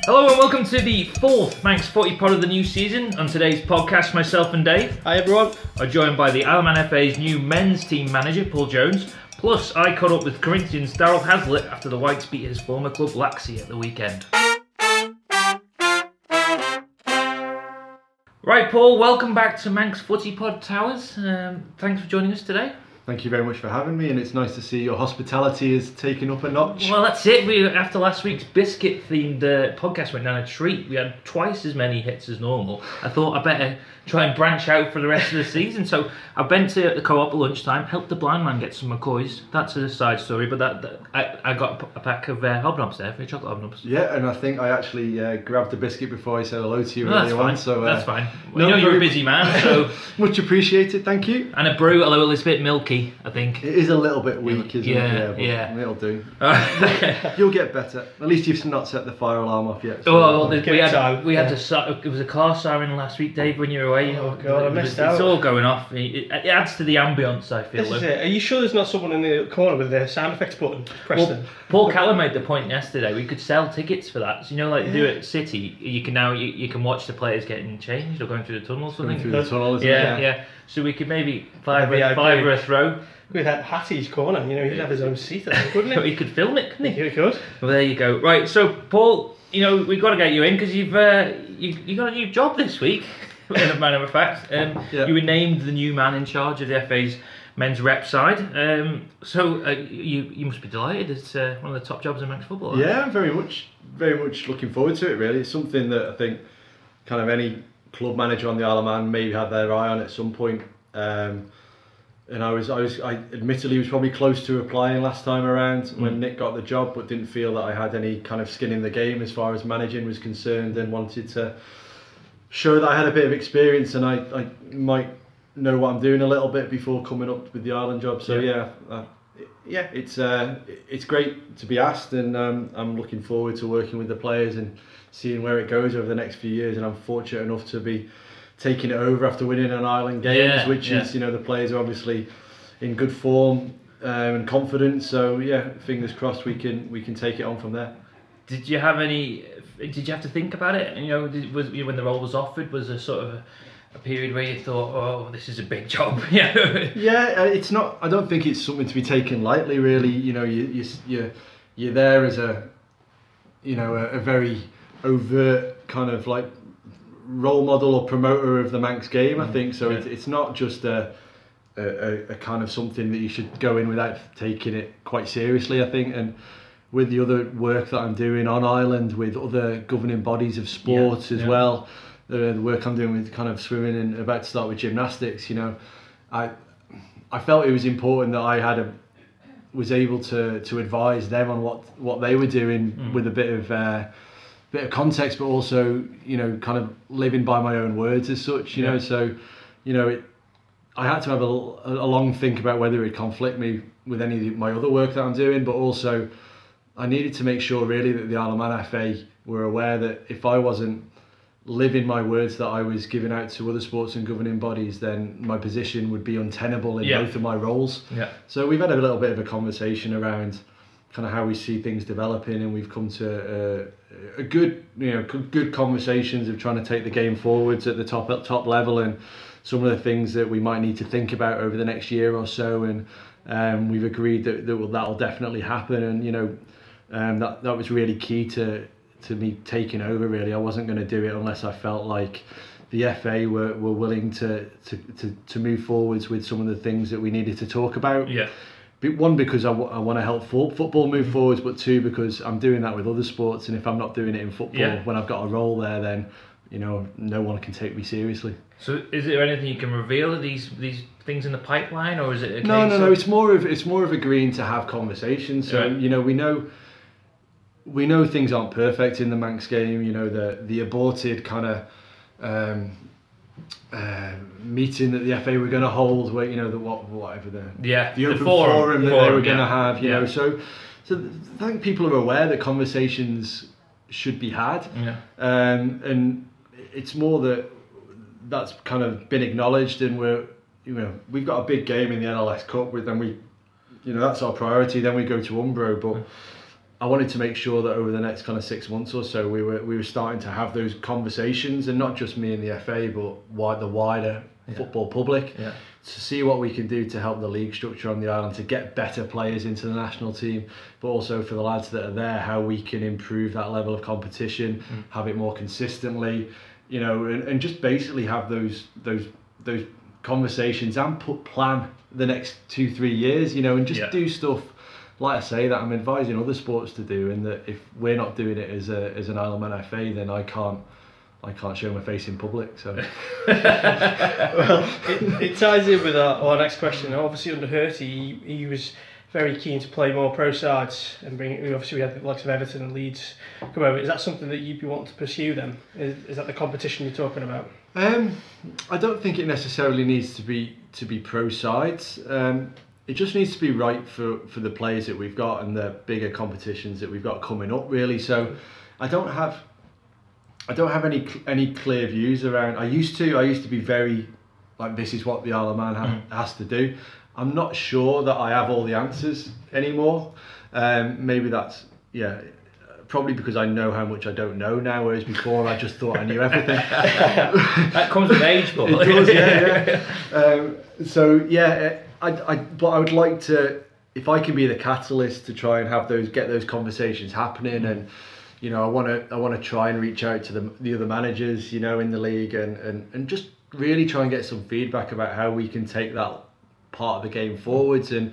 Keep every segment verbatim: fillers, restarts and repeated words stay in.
Hello and welcome to the fourth Manx Footy pod of the new season. On today's podcast, myself and Dave Hi everyone. are joined by the Isle of Man F A's new men's team manager, Paul Jones. Plus, I caught up with Corinthians' Daryl Hazlitt after the Whites beat his former club Laxey at the weekend. Right, Paul, welcome back to Manx Footy Pod Towers. Um, thanks for joining us today. Thank you very much for having me, and it's nice to see your hospitality is taken up a notch. Well, that's it. We after last week's biscuit-themed uh, podcast went down a treat. We had twice as many hits as normal. I thought I better try and branch out for the rest of the season. So I went to the co-op at lunchtime, helped the blind man get some McCoys. That's a side story, but that, that I, I got a pack of uh, hobnobs there, for chocolate hobnobs. Yeah, and I think I actually uh, grabbed a biscuit before I said hello to you No, that's earlier fine. on. So uh, that's fine. No, you know you're a very- busy man, so much appreciated. Thank you. and a brew, although it was a bit milky, I think. It is a little bit weak, isn't Yeah, it? But yeah. it'll do. Uh, You'll get better. At least you've not set the fire alarm off yet. So Well, the, Give we it had time, we had yeah. to si- it was a car siren last week, Dave, when you were away. Oh, God, I It was- missed it's out. all going off. It, it adds to the ambience, I feel. This is though. it. Are you sure there's not someone in the corner with the sound effects button? Preston. Well, Paul Callum made the point yesterday. We could sell tickets for that. So you know, like they do at City, you can now you, you can watch the players getting changed or going through the tunnel or something. Going through the tunnel, isn't yeah, it? yeah, So we could maybe five V I P. five or a throw. With that Hattie's corner, you know, he'd have his own seat, I think, wouldn't he? He could film it, couldn't he? He could. Well, there you go. Right, so Paul, you know we've got to get you in because you've uh, you you got a new job this week. In a matter of fact, um, Yeah. you were named the new man in charge of the F A's men's rep side. Um, so uh, you you must be delighted. It's uh, one of the top jobs in Manx football. Yeah, I'm very much, very much looking forward to it. Really, it's something that I think kind of any club manager on the Isle of Man maybe had their eye on at some point. Um, and I was, I was, I admittedly was probably close to applying last time around Mm. when Nick got the job, but didn't feel that I had any kind of skin in the game as far as managing was concerned, and wanted to show that I had a bit of experience and I, I might know what I'm doing a little bit before coming up with the Ireland job. So Yeah. yeah, uh, yeah, it's uh, it's great to be asked, and um, I'm looking forward to working with the players and seeing where it goes over the next few years. And I'm fortunate enough to be taking it over after winning an Ireland Games, Yeah, which yeah. is, you know, the players are obviously in good form um, and confident. So yeah, fingers crossed we can we can take it on from there. Did you have any? Did you have to think about it? You know, did, was when the role was offered, was there sort of a, a period where you thought, "Oh, this is a big job"? Yeah. Yeah, uh, it's not. I don't think it's something to be taken lightly. Really, you know, you you you're, you're there as a, you know, a, a very overt kind of like role model or promoter of the Manx game. I think so. Yeah. It's it's not just a, a a kind of something that you should go in without taking it quite seriously. I think, and with the other work that I'm doing on Ireland with other governing bodies of sports Yeah, as yeah. well, the, the work I'm doing with kind of swimming and about to start with gymnastics, you know, I I felt it was important that I had a was able to to advise them on what what they were doing Mm. with a bit of uh, bit of context, but also, you know, kind of living by my own words as such, you Yeah. know. So, you know, it, I had to have a, a long think about whether it would conflict me with any of my other work that I'm doing, but also I needed to make sure really that the Isle of Man F A were aware that if I wasn't living my words that I was giving out to other sports and governing bodies, then my position would be untenable in Yeah. both of my roles. Yeah. So we've had a little bit of a conversation around kind of how we see things developing, and we've come to a, a good, you know, good good conversations of trying to take the game forwards at the top at top level, and some of the things that we might need to think about over the next year or so. And um, we've agreed that that will that'll definitely happen, and you know, um, that that was really key to to me taking over. Really, I wasn't going to do it unless I felt like the F A were, were willing to, to, to, to move forwards with some of the things that we needed to talk about. Yeah. But one, because I, w- I want to help fo- football move forwards, but two, because I'm doing that with other sports, and if I'm not doing it in football, Yeah. when I've got a role there, then, you know, no one can take me seriously. So, is there anything you can reveal? Are these these things in the pipeline, or is it? A No, case no, no. of- It's more of it's more of agreeing to have conversations. So Yeah. you know, we know we know things aren't perfect in the Manx game. You know, the the aborted kind of um, uh, meeting that the F A were going to hold, where you know the what whatever the Yeah, the the open forum, forum, that they forum, were going to yeah. have. You Yeah. know, so so I think people are aware that conversations should be had, Yeah. um, and it's more that that's kind of been acknowledged, and we're you know we've got a big game in the N L S Cup with, and we you know that's our priority. Then we go to Umbro, but I wanted to make sure that over the next kind of six months or so, we were we were starting to have those conversations, and not just me and the F A, but wide, the wider yeah. football public, yeah. to see what we can do to help the league structure on the island, to get better players into the national team, but also for the lads that are there, how we can improve that level of competition, mm. have it more consistently, you know, and, and just basically have those those those conversations and put plan the next two three years, you know, and just yeah. do stuff. Like I say, that I'm advising other sports to do, and that if we're not doing it as a as an Isle of Man F A, then I can't I can't show my face in public. So, well, it, it ties in with our, our next question. Obviously, under Hurty, he, he was very keen to play more pro sides and bring. Obviously, we had the likes of Everton and Leeds come over. Is that something that you'd be wanting to pursue? Then is, is that the competition you're talking about? Um, I don't think it necessarily needs to be to be pro sides. Um, It just needs to be right for, for the players that we've got and the bigger competitions that we've got coming up, really. So I don't have I don't have any any clear views around. I used to I used to be very like, this is what the Isle of Man ha- mm. has to do. I'm not sure that I have all the answers anymore. Um, maybe that's yeah. Probably because I know how much I don't know now, whereas before I just thought I knew everything. That comes with age, but it does, yeah, yeah. Um, so yeah, I, I, but I would like to, if I can be the catalyst to try and have those, get those conversations happening, and you know, I want to, I want to try and reach out to the the other managers, you know, in the league, and and and just really try and get some feedback about how we can take that part of the game forwards. And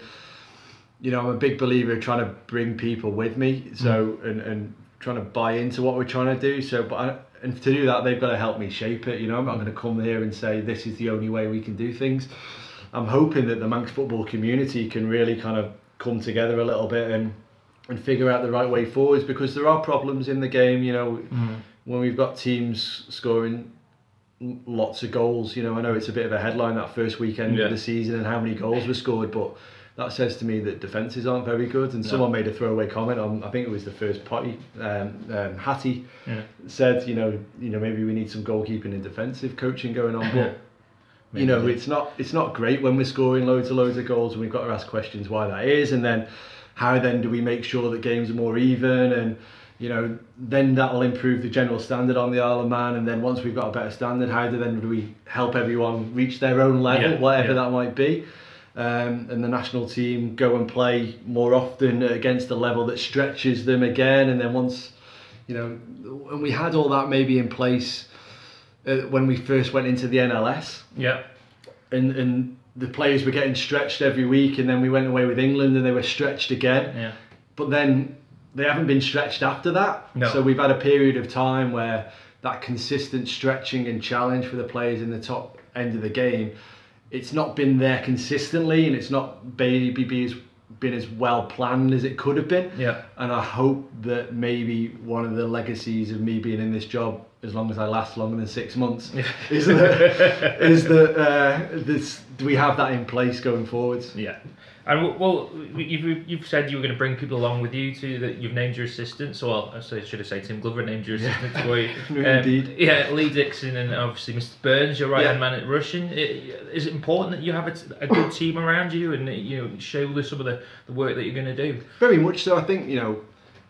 you know, I'm a big believer of trying to bring people with me, so and, and trying to buy into what we're trying to do. So, but I, and to do that, they've got to help me shape it. You know, I'm not going to come here and say this is the only way we can do things. I'm hoping that the Manx football community can really kind of come together a little bit and and figure out the right way forwards, because there are problems in the game. You know, mm. when we've got teams scoring lots of goals. You know, I know it's a bit of a headline that first weekend yeah. of the season and how many goals were scored, but that says to me that defences aren't very good. And no. someone made a throwaway comment on, I think it was the first potty, um, um, Hattie yeah. said, you know, you know, maybe we need some goalkeeping and defensive coaching going on. But you know, it's not it's not great when we're scoring loads and loads of goals, and we've got to ask questions why that is, and then how then do we make sure that games are more even, and you know, then that'll improve the general standard on the Isle of Man. And then once we've got a better standard, how do then do we help everyone reach their own level, yeah, whatever yeah. that might be. Um, and the national team go and play more often against a level that stretches them again. And then once, you know, and we had all that maybe in place uh, when we first went into the N L S. Yeah. And and the players were getting stretched every week, and then we went away with England and they were stretched again. Yeah. But then they haven't been stretched after that. No. So we've had a period of time where that consistent stretching and challenge for the players in the top end of the game, it's not been there consistently, and it's not maybe as been as well planned as it could have been. Yeah. And I hope that maybe one of the legacies of me being in this job, as long as I last longer than six months, yeah. is that is that uh, this do we have that in place going forwards? Yeah. And well, you've you've said you were going to bring people along with you to that. You've named your assistants. Well, I should have said Tim Glover named your assistants for you. um, Indeed. Yeah, Lee Dixon and obviously Mister Burns, your right hand yeah. man at Russian. Is it important that you have a, a good team around you and you know shoulder some of the, the work that you're going to do? Very much so. I think you know,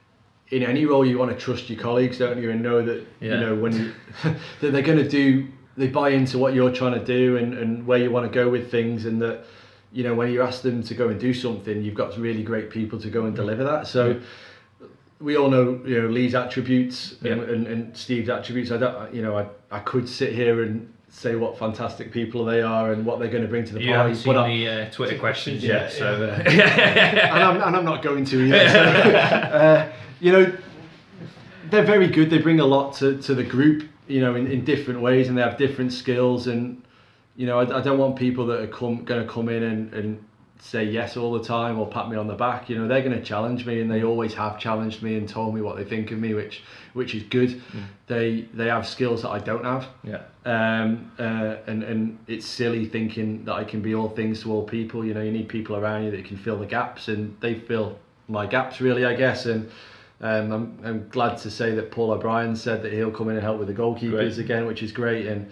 in any role you want to trust your colleagues, don't you, and know that yeah. you know when you, that they're going to do, they buy into what you're trying to do and, and where you want to go with things, and that. You know, when you ask them to go and do something, you've got really great people to go and deliver that. So yeah. we all know, you know, Lee's attributes and, yeah. and, and Steve's attributes. I don't, you know, I, I could sit here and say what fantastic people they are and what they're going to bring to the you party. You haven't seen but the uh, Twitter questions yet, yeah, so... Uh... and, I'm, and I'm not going to either. So, uh, you know, they're very good. They bring a lot to, to the group, you know, in, in different ways, and they have different skills. And you know, I, I don't want people that are come, going to come in and, and say yes all the time or pat me on the back. You know, they're going to challenge me, and they always have challenged me and told me what they think of me, which which is good. Mm. They they have skills that I don't have. Yeah. Um. Uh. And and it's silly thinking that I can be all things to all people. You know, you need people around you that can fill the gaps, and they fill my gaps really, I guess. And um, I'm I'm glad to say that Paul O'Brien said that he'll come in and help with the goalkeepers great. again, which is great. And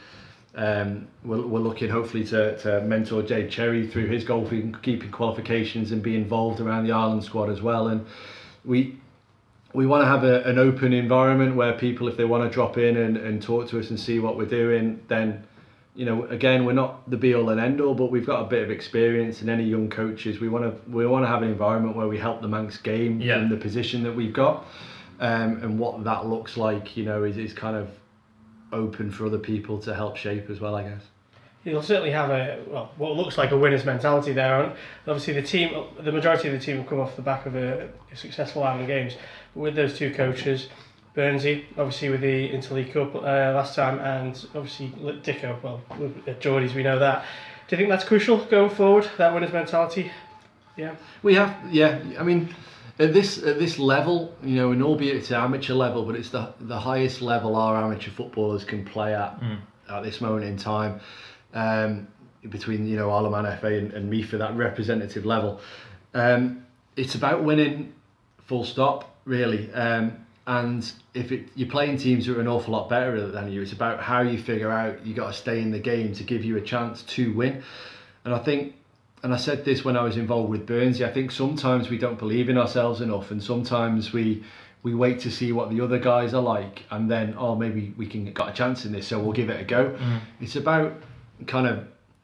Um, we're, we're looking hopefully to, to mentor Jade Cherry through his goalkeeping qualifications and be involved around the Ireland squad as well. And we we want to have a, an open environment where people, if they want to drop in and, and talk to us and see what we're doing, then, you know, again, we're not the be all and end all, but we've got a bit of experience, and any young coaches, we want to we want to have an environment where we help the Manx game yeah. from the position that we've got, um, and what that looks like, you know, is, is kind of open for other people to help shape as well, I guess. You'll certainly have a well, what looks like a winner's mentality there. And obviously, the team, the majority of the team have come off the back of a, a successful Island Games with those two coaches. Burnsy, obviously with the Interleague Cup uh, last time, and obviously Dicko. Well, at Geordies, we know that. Do you think that's crucial going forward? That winner's mentality. Yeah. We have, yeah. I mean, at this at this level, you know, and albeit it's an amateur level, but it's the the highest level our amateur footballers can play at mm. at this moment in time. Um, between, you know, Arlaman F A and, and me for that representative level, um, it's about winning, full stop, really. Um, and if it, you're playing teams who are an awful lot better than you, it's about how you figure out you got to stay in the game to give you a chance to win. And I think, and I said this when I was involved with Burnsy, I think sometimes we don't believe in ourselves enough, and sometimes we we wait to see what the other guys are like, and then, oh, maybe we can got a chance in this, so we'll give it a go. Mm. It's about kind of,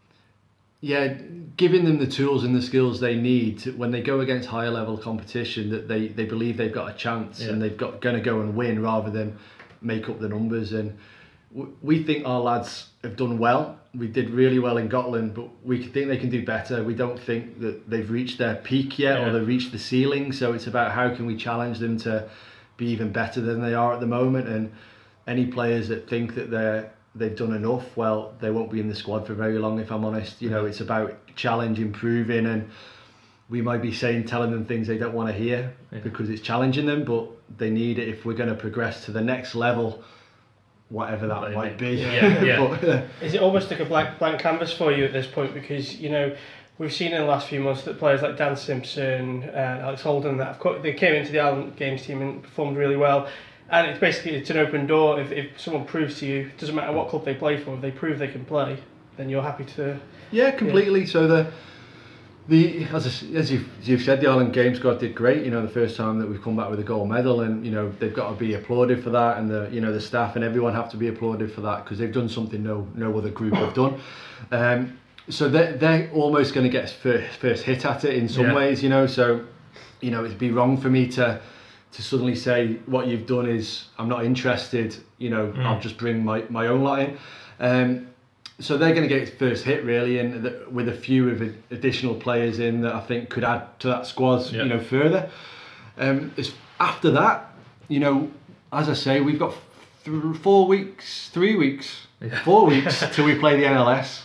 yeah, giving them the tools and the skills they need to, when they go against higher level competition, that they, they believe they've got a chance, yeah. and they've got going to go and win rather than make up the numbers. And w- we think our lads have done well. We did really well in Gotland, but we think they can do better. We don't think that they've reached their peak yet, yeah. or they've reached the ceiling. So it's about how can we challenge them to be even better than they are at the moment. And any players that think that they're they've done enough, well, they won't be in the squad for very long, if I'm honest. You know, it's about challenge, improving, and we might be saying, telling them things they don't want to hear, yeah. because it's challenging them, but they need it if we're going to progress to the next level, whatever that Maybe. might be. Yeah, yeah. but, uh, Is it almost like a blank, blank canvas for you at this point? Because, you know, we've seen in the last few months that players like Dan Simpson, uh, Alex Holden, that have co- they came into the Island Games team and performed really well. And it's basically, it's an open door. If, if someone proves to you, it doesn't matter what club they play for, if they prove they can play, then you're happy to... Yeah, completely. Yeah. So the, the as, I, as, you've, as you've said, the Island Games squad did great, you know, the first time that we've come back with a gold medal, and, you know, they've got to be applauded for that, and the, you know, the staff and everyone have to be applauded for that, because they've done something no no other group have done. Um, so they're, they're almost going to get first, first hit at it in some yeah. ways, you know, so, you know, it'd be wrong for me to... to suddenly say what you've done is I'm not interested, you know, mm. I'll just bring my, my own lot in. Um, so they're going to get its first hit, really, and the, with a few of additional players in that I think could add to that squad, yep. you know, further. Um, it's, after that, you know, as I say, we've got th- four weeks, three weeks, yeah. four weeks till we play the N L S.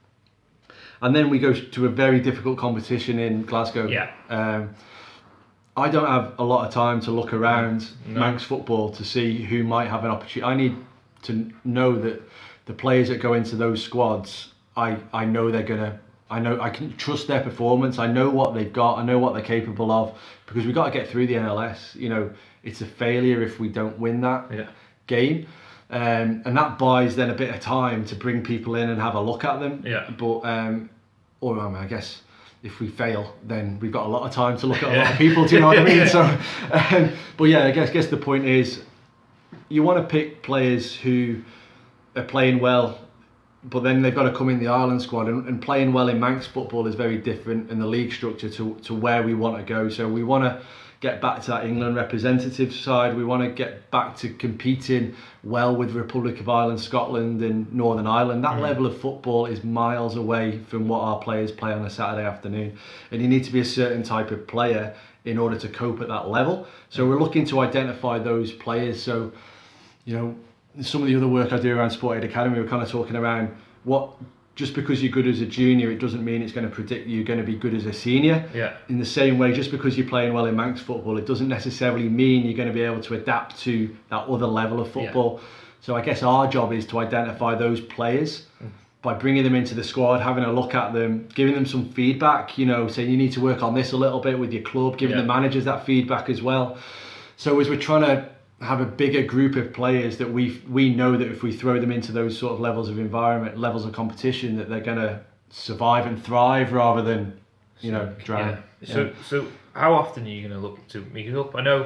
And then we go to a very difficult competition in Glasgow. Yeah. Um, I don't have a lot of time to look around no. Manx football to see who might have an opportunity. I need to know that the players that go into those squads, I, I know they're gonna, I know I can trust their performance. I know what they've got. I know what they're capable of, because we've got to get through the N L S. You know, it's a failure if we don't win that yeah. game, um, and that buys then a bit of time to bring people in and have a look at them. Yeah. But um, or I, mean, I guess. If we fail, then we've got a lot of time to look at a lot of people. Do you know what I mean? So, um, but yeah, I guess guess the point is, you want to pick players who are playing well, but then they've got to come in the Ireland squad, and, and playing well in Manx football is very different in the league structure to to where we want to go. So we want to get back to that England representative side. We want to get back to competing well with Republic of Ireland, Scotland and Northern Ireland. That mm. level of football is miles away from what our players play on a Saturday afternoon. And you need to be a certain type of player in order to cope at that level. So we're looking to identify those players. So, you know, some of the other work I do around Sport Aid Academy, we're kind of talking around what, just because you're good as a junior, it doesn't mean it's going to predict you're going to be good as a senior. Yeah. In the same way, just because you're playing well in Manx football, it doesn't necessarily mean you're going to be able to adapt to that other level of football. Yeah. So I guess our job is to identify those players mm. by bringing them into the squad, having a look at them, giving them some feedback, you know, saying you need to work on this a little bit with your club, giving yeah. the managers that feedback as well. So as we're trying to have a bigger group of players that we we know that if we throw them into those sort of levels of environment, levels of competition, that they're going to survive and thrive rather than, you know, drown. Yeah. So, yeah. so how often are you going to look to make it up? I know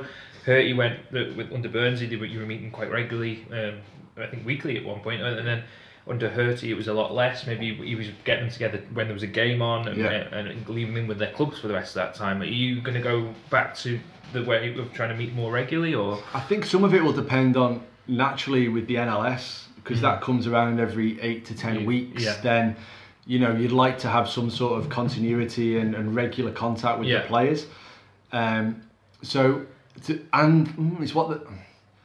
Hurty went with under Burnsy, you were meeting quite regularly, um, I think weekly at one point, and then under Hurty it was a lot less. Maybe he was getting them together when there was a game on, and, Yeah. and, and leaving them in with their clubs for the rest of that time. Are you going to go back to the way of trying to meet more regularly, or? I think some of it will depend on naturally with the N L S, because mm. that comes around every eight to ten weeks. Yeah. Then, you know, you'd like to have some sort of continuity and, and regular contact with yeah. the players. Um, so, to, and mm, it's what the.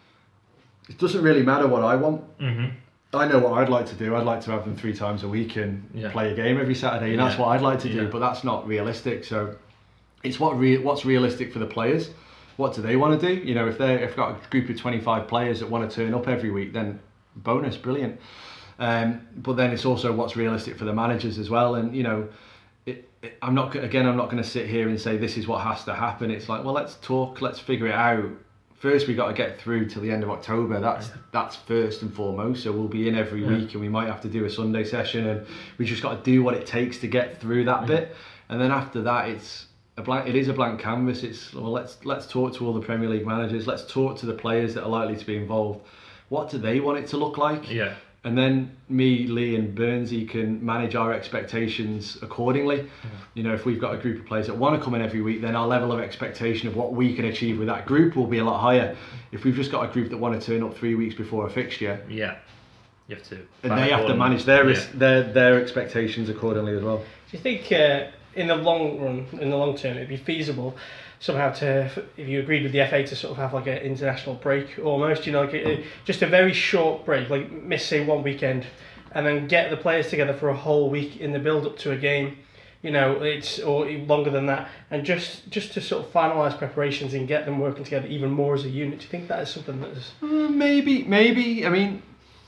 It doesn't really matter what I want. Mm-hmm. I know what I'd like to do. I'd like to have them three times a week and yeah. play a game every Saturday, and that's yeah. what I'd like to do. Yeah. But that's not realistic. So, it's what re- what's realistic for the players. What do they want to do? You know, if they if got a group of twenty-five players that want to turn up every week, then bonus, brilliant. Um, but then it's also what's realistic for the managers as well. And you know, it, it, I'm not again. I'm not going to sit here and say this is what has to happen. It's like, well, let's talk. Let's figure it out. First, we got to get through till the end of October. That's that's first and foremost. So we'll be in every yeah. week, and we might have to do a Sunday session, and we just got to do what it takes to get through that yeah. bit. And then after that, it's a blank. It is a blank canvas. It's well, let's let's talk to all the Premier League managers. Let's talk to the players that are likely to be involved. What do they want it to look like? Yeah. And then me, Lee, and Burnsy can manage our expectations accordingly. Yeah. You know, if we've got a group of players that want to come in every week, then our level of expectation of what we can achieve with that group will be a lot higher. If we've just got a group that want to turn up three weeks before a fixture, yeah, you have to. And they have to manage their yeah. their their expectations accordingly as well. Do you think uh, in the long run, in the long term, it'd be feasible somehow to, if you agreed with the F A, to sort of have like an international break almost, you know, like a, just a very short break, like miss say one weekend, and then get the players together for a whole week in the build up to a game, you know, it's or longer than that, and just just to sort of finalise preparations and get them working together even more as a unit. Do you think that is something that is? Uh, maybe, maybe. I mean,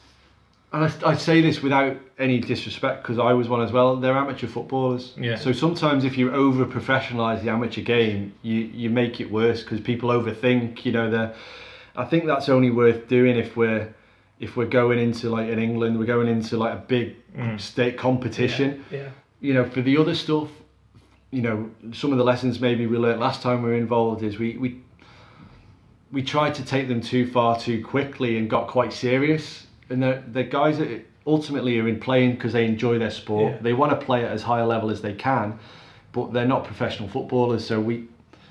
and I, I say this without any disrespect because I was one as well. They're amateur footballers. Yeah. So sometimes if you over professionalise the amateur game, you, you make it worse because people overthink. You know, the. I think that's only worth doing if we're if we're going into like in England, we're going into like a big mm. state competition. Yeah. yeah. You know, for the other stuff, you know, some of the lessons maybe we learnt last time we were involved is we we we tried to take them too far too quickly and got quite serious. And the the guys that ultimately are in playing because they enjoy their sport. Yeah. They want to play at as high a level as they can, but they're not professional footballers. So we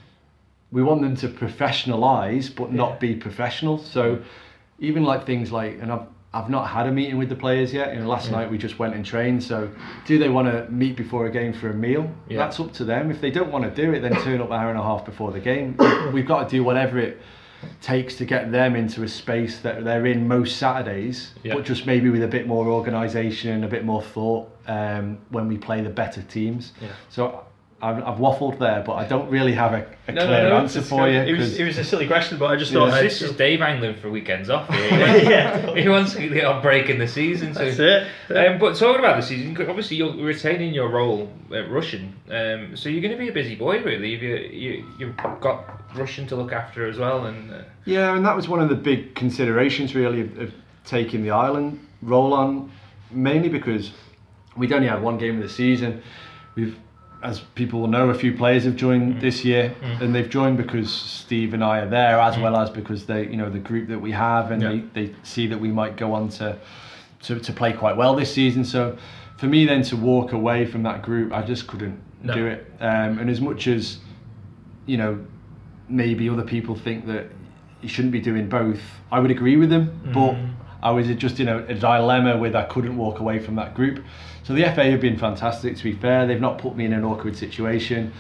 we want them to professionalise, but not yeah. be professional. So even like things like, and I've I've not had a meeting with the players yet. You know, last yeah. night we just went and trained. So do they want to meet before a game for a meal? Yeah. That's up to them. If they don't want to do it, then turn up an hour and a half before the game. We've got to do whatever it takes to get them into a space that they're in most Saturdays, yeah. but just maybe with a bit more organisation and a bit more thought um, when we play the better teams. Yeah. So I've, I've waffled there, but I don't really have a, a no, clear no, no, answer for you. It was, it was a silly question, but I just thought... Yeah. I'd... This is Dave angling for weekends off here. yeah. He wants to get a break in the season. So. That's it. Um, but talking about the season, obviously you're retaining your role at Russian, um, so you're going to be a busy boy, really. You, you, you've got Russian to look after as well. and uh... Yeah, and that was one of the big considerations, really, of, of taking the Ireland role on, mainly because we'd only had one game of the season. We've, as people will know, a few players have joined mm. this year, mm. and they've joined because Steve and I are there, as mm. well as because they, you know, the group that we have, and yeah. they, they see that we might go on to, to to play quite well this season. So for me then to walk away from that group, I just couldn't no. do it. Um, and as much as, you know, maybe other people think that you shouldn't be doing both, I would agree with them, mm. but I was just in a, a dilemma with I couldn't walk away from that group. So the F A have been fantastic, to be fair. They've not put me in an awkward situation,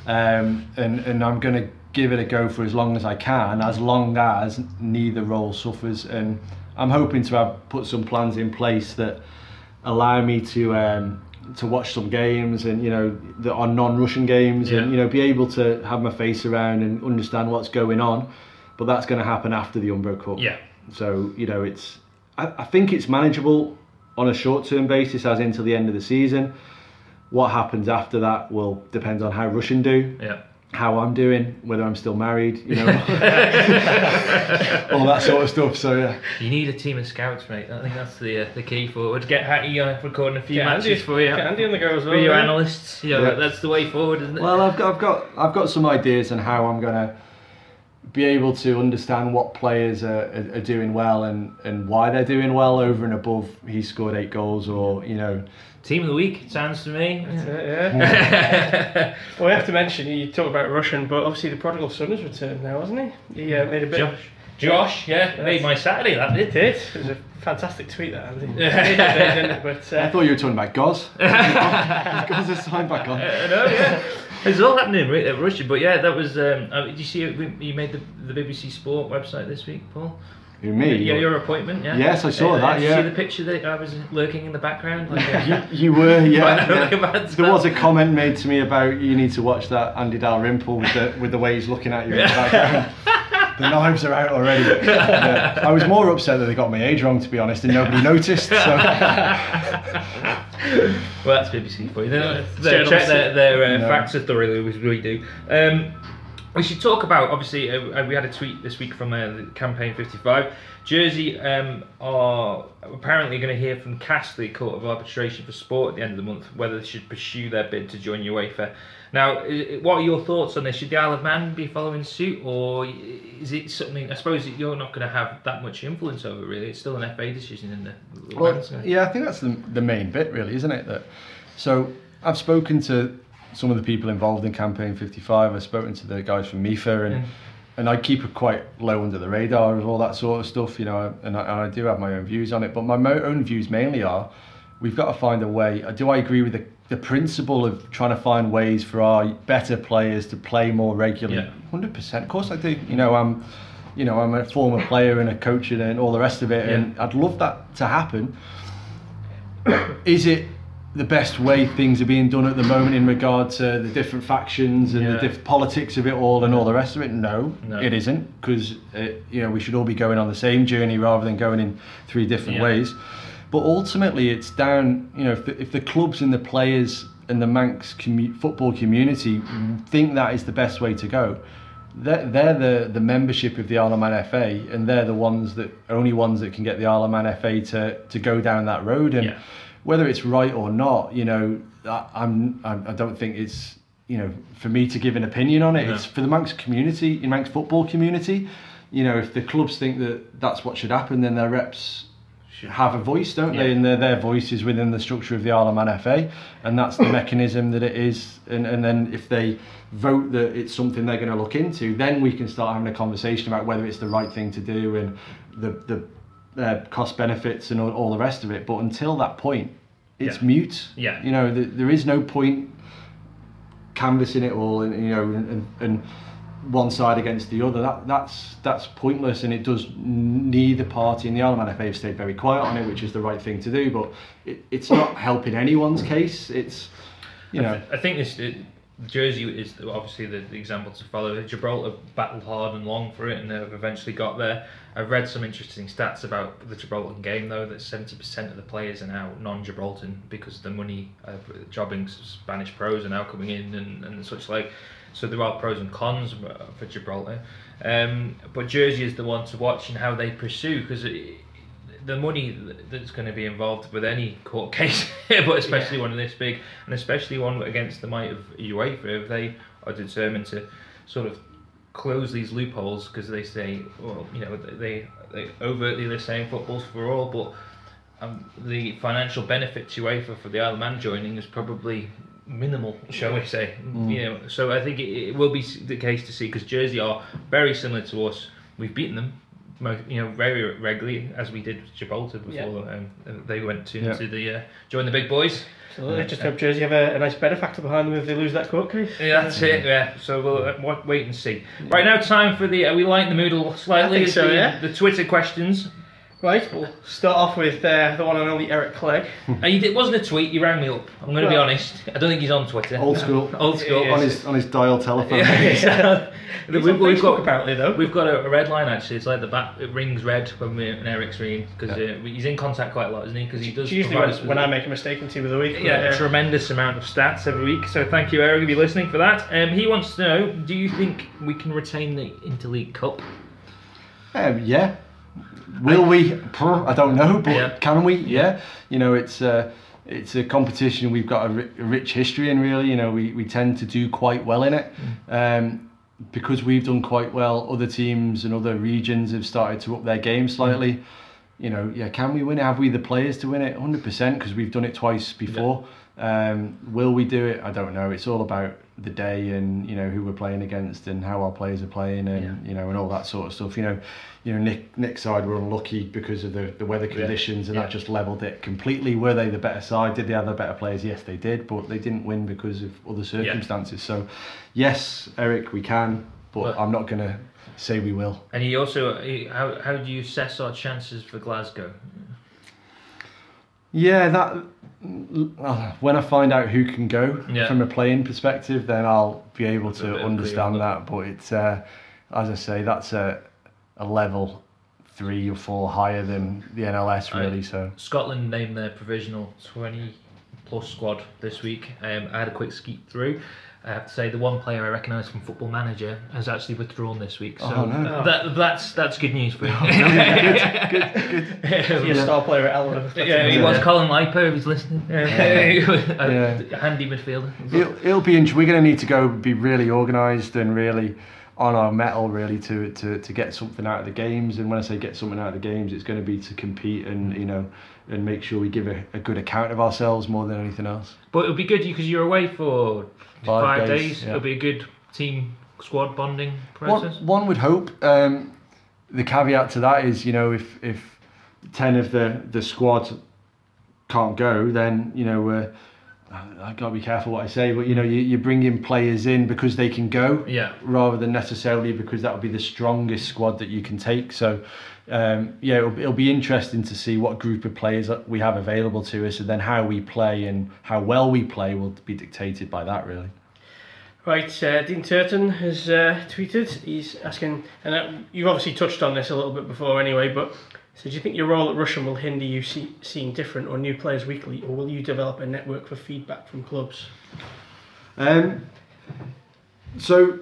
um, and, and I'm going to give it a go for as long as I can, as long as neither role suffers. And I'm hoping to have put some plans in place that allow me to um, to watch some games, and you know, that are non-Russian games, yeah. and you know, be able to have my face around and understand what's going on. But that's going to happen after the Umbro Cup. Yeah. So you know, it's I, I think it's manageable on a short-term basis, as into the end of the season. What happens after that will depend on how Russian do, yeah. how I'm doing, whether I'm still married, you know, all that sort of stuff. So yeah, you need a team of scouts, mate. I think that's the uh, the key forward. Get Hattie uh, recording a few get matches Andy, for you. Get Andy on the go as well. For your yeah. analysts, you know, yeah. that, that's the way forward, isn't it? Well, I've got, I've got, I've got some ideas on how I'm gonna be able to understand what players are, are, are doing well and, and why they're doing well over and above he scored eight goals or, you know. Team of the week, it sounds to me. That's it, yeah. Well, we have to mention, you talk about Russian, but obviously the prodigal son has returned now, hasn't he? He uh, made a bit Josh, Josh yeah, Yes. made my Saturday, that did. It did. It was a fantastic tweet, that, Andy. It did, didn't it? But, uh, I thought you were talking about Goz. Goz is signed back on. I know, yeah. It's all happening in Russia, but yeah, that was. Um, uh, did you see it, you made the, the B B C Sport website this week, Paul? Who, me? Yeah, your appointment. Yeah. Yes, I saw Uh, that. Did you Yeah. see the picture that I was lurking in the background? Like a, You, you were, yeah. Right, yeah. okay, There was a comment made to me about you need to watch that Andy Dalrymple with the with the way he's looking at you in the background. The knives are out already. Yeah. I was more upset that they got my age wrong, to be honest, and nobody noticed. So. Well, that's B B C for you. They, Yeah, they check their, their uh, No. facts as thoroughly as we do. Um, we should talk about, obviously, uh, we had a tweet this week from uh, the Campaign fifty-five. Jersey um, are apparently going to hear from C A S, the Court of Arbitration for Sport, at the end of the month, whether they should pursue their bid to join UEFA. Now, i- what are your thoughts on this? Should the Isle of Man be following suit, or is it something, I suppose that you're not going to have that much influence over, really? It's still an F A decision in the... Well, yeah, I think that's the, the main bit, really, isn't it? That so I've spoken to some of the people involved in Campaign fifty-five. I've spoken to the guys from MIFA, and Yeah. and I keep it quite low under the radar of all that sort of stuff, you know. And I, and I do have my own views on it, but my mo- own views mainly are we've got to find a way. Do I agree with the the principle of trying to find ways for our better players to play more regularly? Yeah. one hundred percent. Of course I do. You know, I'm. You know, I'm a former player and a coach and, and all the rest of it, Yeah. and I'd love that to happen. Is it the best way things are being done at the moment in regard to the different factions and Yeah. the diff- politics of it all and all the rest of it? No, No. it isn't, because you know we should all be going on the same journey rather than going in three different Yeah. ways. But ultimately, it's down. You know, if the, if the clubs and the players and the Manx commu- football community think that is the best way to go, they're, they're the, the membership of the Isle of Man F A, and they're the ones that only ones that can get the Isle of Man F A to, to go down that road. And Yeah. whether it's right or not, you know, I, I'm, I'm I don't think it's, you know, for me to give an opinion on it. No. It's for the Manx community, the Manx football community. You know, if the clubs think that that's what should happen, then their reps have a voice, don't they? Yeah. And their, their voice is within the structure of the Isle of Man F A, and that's the mechanism that it is. And, and then if they vote that it's something they're going to look into, then we can start having a conversation about whether it's the right thing to do and the the uh, cost benefits and all, all the rest of it. But until that point, it's Yeah. mute. Yeah. You know, th- there is no point canvassing it all, and you know, and, and one side against the other. That that's that's pointless, and it does neither party. And the Isle of Man F A have stayed very quiet on it, which is the right thing to do. But it, it's not helping anyone's case. It's, you know, I think this it, Jersey is obviously the, the example to follow. Gibraltar battled hard and long for it, and they've eventually got there. I've read some interesting stats about the Gibraltar game, though, that seventy percent of the players are now non-Gibraltar because the money uh, jobbing Spanish pros are now coming in and, and such like. So there are pros and cons for Gibraltar, um, but Jersey is the one to watch and how they pursue, because the money that's going to be involved with any court case, but especially Yeah. one this big, and especially one against the might of UEFA, if they are determined to sort of close these loopholes, because they say, well, you know, they they overtly they're saying football's for all, but um, the financial benefit to UEFA for the Isle of Man joining is probably minimal, shall we say? Mm. You know, so I think it, it will be the case to see, because Jersey are very similar to us. We've beaten them, mo- you know, very regularly, as we did with Gibraltar before Yeah. um, they went to Yeah. to the uh, join the big boys. So I just hope Jersey have a, a nice benefactor behind them if they lose that court case. Yeah, that's it. Yeah, so we'll uh, wa- wait and see. Right now, time for the. Uh, we lighten the mood a slightly. I think so, the, yeah. The Twitter questions. Right, we'll start off with uh, the one and only Eric Clegg. And you did, it wasn't a tweet. You rang me up. I'm going to be Well- honest. I don't think he's on Twitter. old school. Old school. Yeah, on his on his dial telephone. Yeah. He's we, on we've Facebook got apparently though. we've got a, a red line actually. It's like the bat. It rings red when we're in Eric's ringing, because Yeah. uh, he's in contact quite a lot, isn't he? Because he does. It's usually provide when, us with when a- I make a mistake in team of the week. Yeah, but, a uh, tremendous amount of stats every week. So thank you, Eric, if you're listening for that. Um, he wants to know: do you think we can retain the Interleague Cup? Um, yeah. Will we? Purr, I don't know, but Yeah. can we? Yeah. You know, it's uh, it's a competition we've got a, ri- a rich history in. Really, you know, we, we tend to do quite well in it. Um, because we've done quite well, other teams and other regions have started to up their game slightly. Mm. You know, yeah, can we win it? Have we the players to win it? one hundred percent, because we've done it twice before. Yeah. Um, will we do it? I don't know. It's all about the day and, you know, who we're playing against and how our players are playing and, yeah. you know, and all that sort of stuff. You know, you know, Nick Nick's side were unlucky because of the, the weather conditions yeah. and yeah. that just levelled it completely. Were they the better side? Did they have the better players? Yes, they did, but they didn't win because of other circumstances. Yeah. So, yes, Eric, we can, but, but I'm not going to say we will. And he also, he, how how do you assess our chances for Glasgow? Yeah, that uh, when I find out who can go yeah. from a playing perspective, then I'll be able to understand that. But it's uh, as I say, that's a a level three or four higher than the N L S really. Right. So Scotland named their provisional twenty plus squad this week. Um, I had a quick skeet through. I have to say the one player I recognise from Football Manager has actually withdrawn this week, so oh, no. that that's that's good news for you. Oh, good, good, good. He's yeah. a star player at Elland. Yeah, he was Colin Liper if he's listening. Yeah. a handy midfielder. It'll, it'll be interesting. We're going to need to go be really organised and really on our mettle really to, to to get something out of the games. And when I say get something out of the games, it's going to be to compete and you know and make sure we give a, a good account of ourselves more than anything else. But it'll be good because you're away for five, five days. days. Yeah. It'll be a good team squad bonding process. One, one would hope. Um, the caveat to that is, you know, if if ten of the the squad can't go, then you know. Uh, I gotta be careful what I say, but you know, you, you bring in players in because they can go, yeah. rather than necessarily because that would be the strongest squad that you can take. So, um, yeah, it'll, it'll be interesting to see what group of players we have available to us, and then how we play and how well we play will be dictated by that, really. Right, uh, Dean Turton has uh, tweeted. He's asking, and uh, you've obviously touched on this a little bit before, anyway, but. So do you think your role at Rushen will hinder you see, seeing different or new players weekly, or will you develop a network for feedback from clubs? Um, so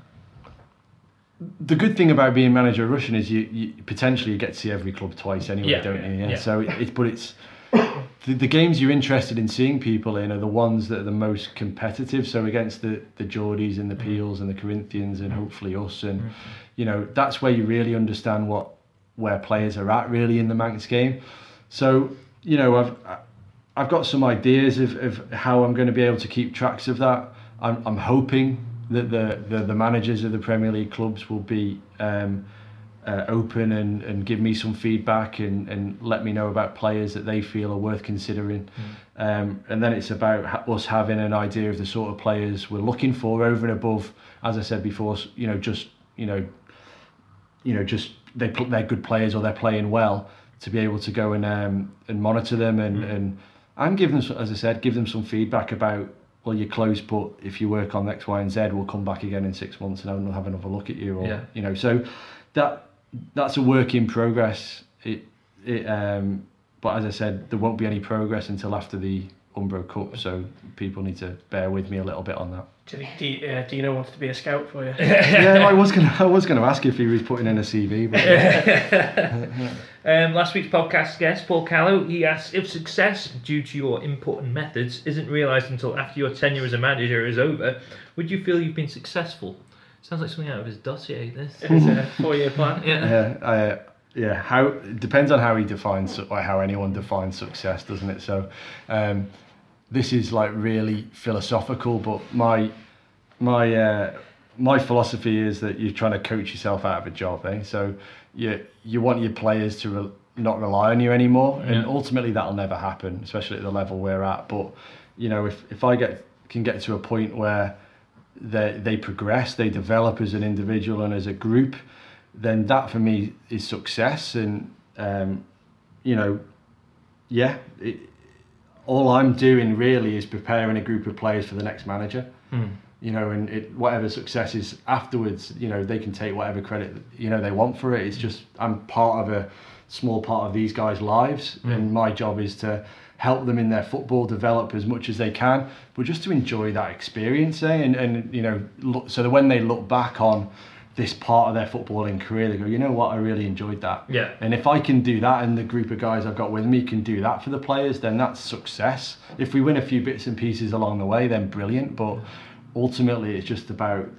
the good thing about being manager at Rushen is you, you potentially you get to see every club twice anyway, yeah, don't yeah, you? Yeah. yeah. So it, it, but it's the, the games you're interested in seeing people in are the ones that are the most competitive. So against the the Geordies and the Peels and the Corinthians and hopefully us, and mm-hmm. you know that's where you really understand what. Where players are at really in the Manx game. So, you know, I've I've got some ideas of, of how I'm going to be able to keep tracks of that. I'm I'm hoping that the, the, the managers of the Premier League clubs will be um, uh, open and, and give me some feedback and, and let me know about players that they feel are worth considering. Mm. Um, and then it's about ha- us having an idea of the sort of players we're looking for over and above, as I said before, you know, just, you know, you know, just they they're good players or they're playing well, to be able to go and um, and monitor them and, mm. and and give them, as I said, give them some feedback about, well, you're close, but if you work on X, Y, and Z, we'll come back again in six months and have another look at you, or yeah. you know. So that that's a work in progress. It it um, but as I said, there won't be any progress until after the Umbro Cup, so people need to bear with me a little bit on that. Do you think D, uh, Dino wants to be a scout for you? yeah, I was gonna I was gonna ask if he was putting in a C V. But, yeah. um, last week's podcast guest, Paul Callow, he asked if success due to your input and methods isn't realised until after your tenure as a manager is over, would you feel you've been successful? Sounds like something out of his dossier. This is a four-year plan. Yeah. Yeah. Uh, yeah. How it depends on how he defines or how anyone defines success, doesn't it? So. Um, This is like really philosophical, but my my uh, my philosophy is that you're trying to coach yourself out of a job, eh? So you you want your players to re- not rely on you anymore, yeah. and ultimately that'll never happen, especially at the level we're at. But you know, if if I get can get to a point where they they progress, they develop as an individual and as a group, then that for me is success. And um, you know, yeah. It, all I'm doing really is preparing a group of players for the next manager. Mm. You know, and it, whatever success is afterwards, you know, they can take whatever credit, you know, they want for it. It's just, I'm part of a small part of these guys' lives, mm. and my job is to help them in their football, develop as much as they can, but just to enjoy that experience, eh? And, and you know, look, so that when they look back on this part of their footballing career, they go, you know what, I really enjoyed that. Yeah. And if I can do that, and the group of guys I've got with me can do that for the players, then that's success. If we win a few bits and pieces along the way, then brilliant. But ultimately, it's just about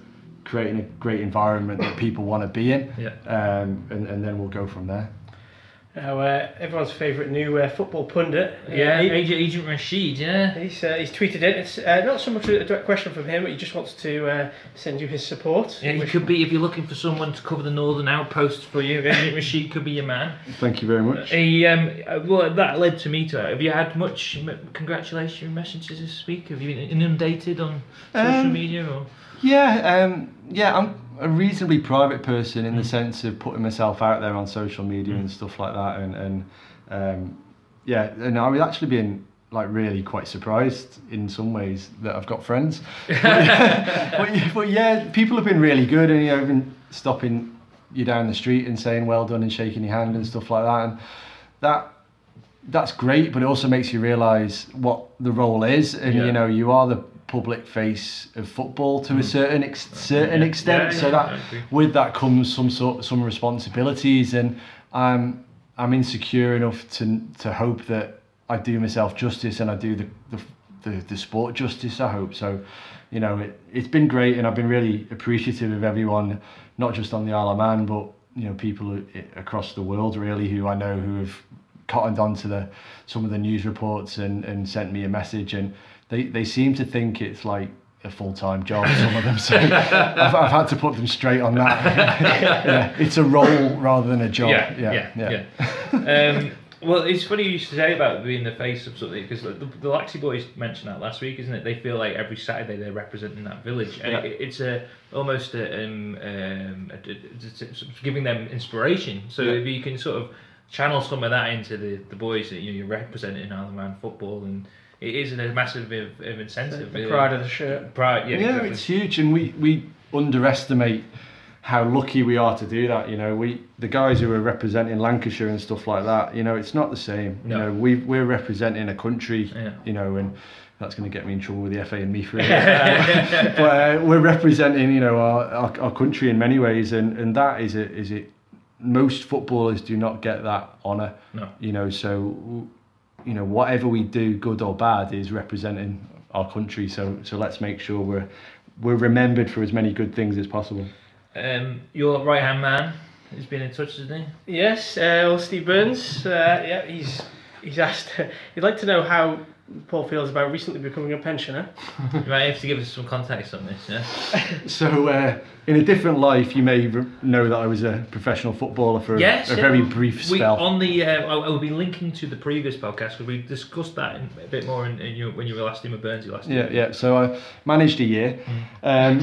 creating a great environment that people want to be in, Yeah. um, and, and then we'll go from there. Now, uh, everyone's favourite new uh, football pundit. Uh, Yeah, he- Agent, Agent Rashid, yeah. He's, uh, he's tweeted it. It's uh, not so much a direct question from him, but he just wants to uh, send you his support. Yeah, he Which- could be, if you're looking for someone to cover the Northern Outpost for you, Agent Rashid could be your man. Thank you very much. He, um, uh, well, that led to me to it. Have you had much m- congratulatory messages this week? Have you been inundated on social Um, media? Or? Yeah, um, yeah, I'm a reasonably private person in the sense of putting myself out there on social media and stuff like that, and, and um, yeah, and I was actually being like really quite surprised in some ways that I've got friends. but, yeah, but, yeah, but yeah, people have been really good, and you know, even stopping you down the street and saying well done and shaking your hand and stuff like that, and that that's great, but it also makes you realise what the role is, and Yeah. you know, you are the public face of football to a certain ex- certain Yeah. extent. Yeah, so yeah, that I agree. with that comes some sort some responsibilities, and I'm I'm insecure enough to to hope that I do myself justice and I do the the, the, the sport justice, I hope. So, you know, it, it's been great, and I've been really appreciative of everyone, not just on the Isle of Man, but you know, people a- across the world really who I know who have cottoned onto the some of the news reports and, and sent me a message, and they, they seem to think it's like a full-time job, some of them, so I've, I've had to put them straight on that. Yeah, it's a role rather than a job. Yeah, yeah, yeah. yeah. um, well, it's funny you should say about being the face of something, because the, the Laxey boys mentioned that last week, isn't it? They feel like every Saturday they're representing that village, and Yeah. it, it's a almost a, um, um, a, a, a, giving them inspiration. So Yeah. if you can sort of channel some of that into the, the boys that you know, you're representing Isle of Man football, and it is a massive of, of incentive. the pride of the shirt. Pride, yeah, Yeah, exactly. it's huge, and we, we underestimate how lucky we are to do that. You know, we the guys who are representing Lancashire and stuff like that. You know, it's not the same. No. You know, we we're representing a country. Yeah. You know, and that's going to get me in trouble with the F A and me for it. Uh, but uh, we're representing, you know, our, our our country in many ways, and and that is it. Is it? Most footballers do not get that honour. No. You know, so. You know, whatever we do, good or bad, is representing our country. So, so let's make sure we're we're remembered for as many good things as possible. Um, your right hand man has been in touch, hasn't he? Yes, uh, well, Steve Burns. Uh, yeah, he's he's asked. He'd like to know how Paul feels about recently becoming a pensioner. You might have to give us some context on this, yeah? So, uh, in a different life, you may re- know that I was a professional footballer for a, Yes, a yeah. very brief We, spell. on the, uh, I I will be linking to the previous podcast because we discussed that in, a bit more in, in your, when you were last in with Burnsy last Yeah, year. yeah. So I managed a year. Um,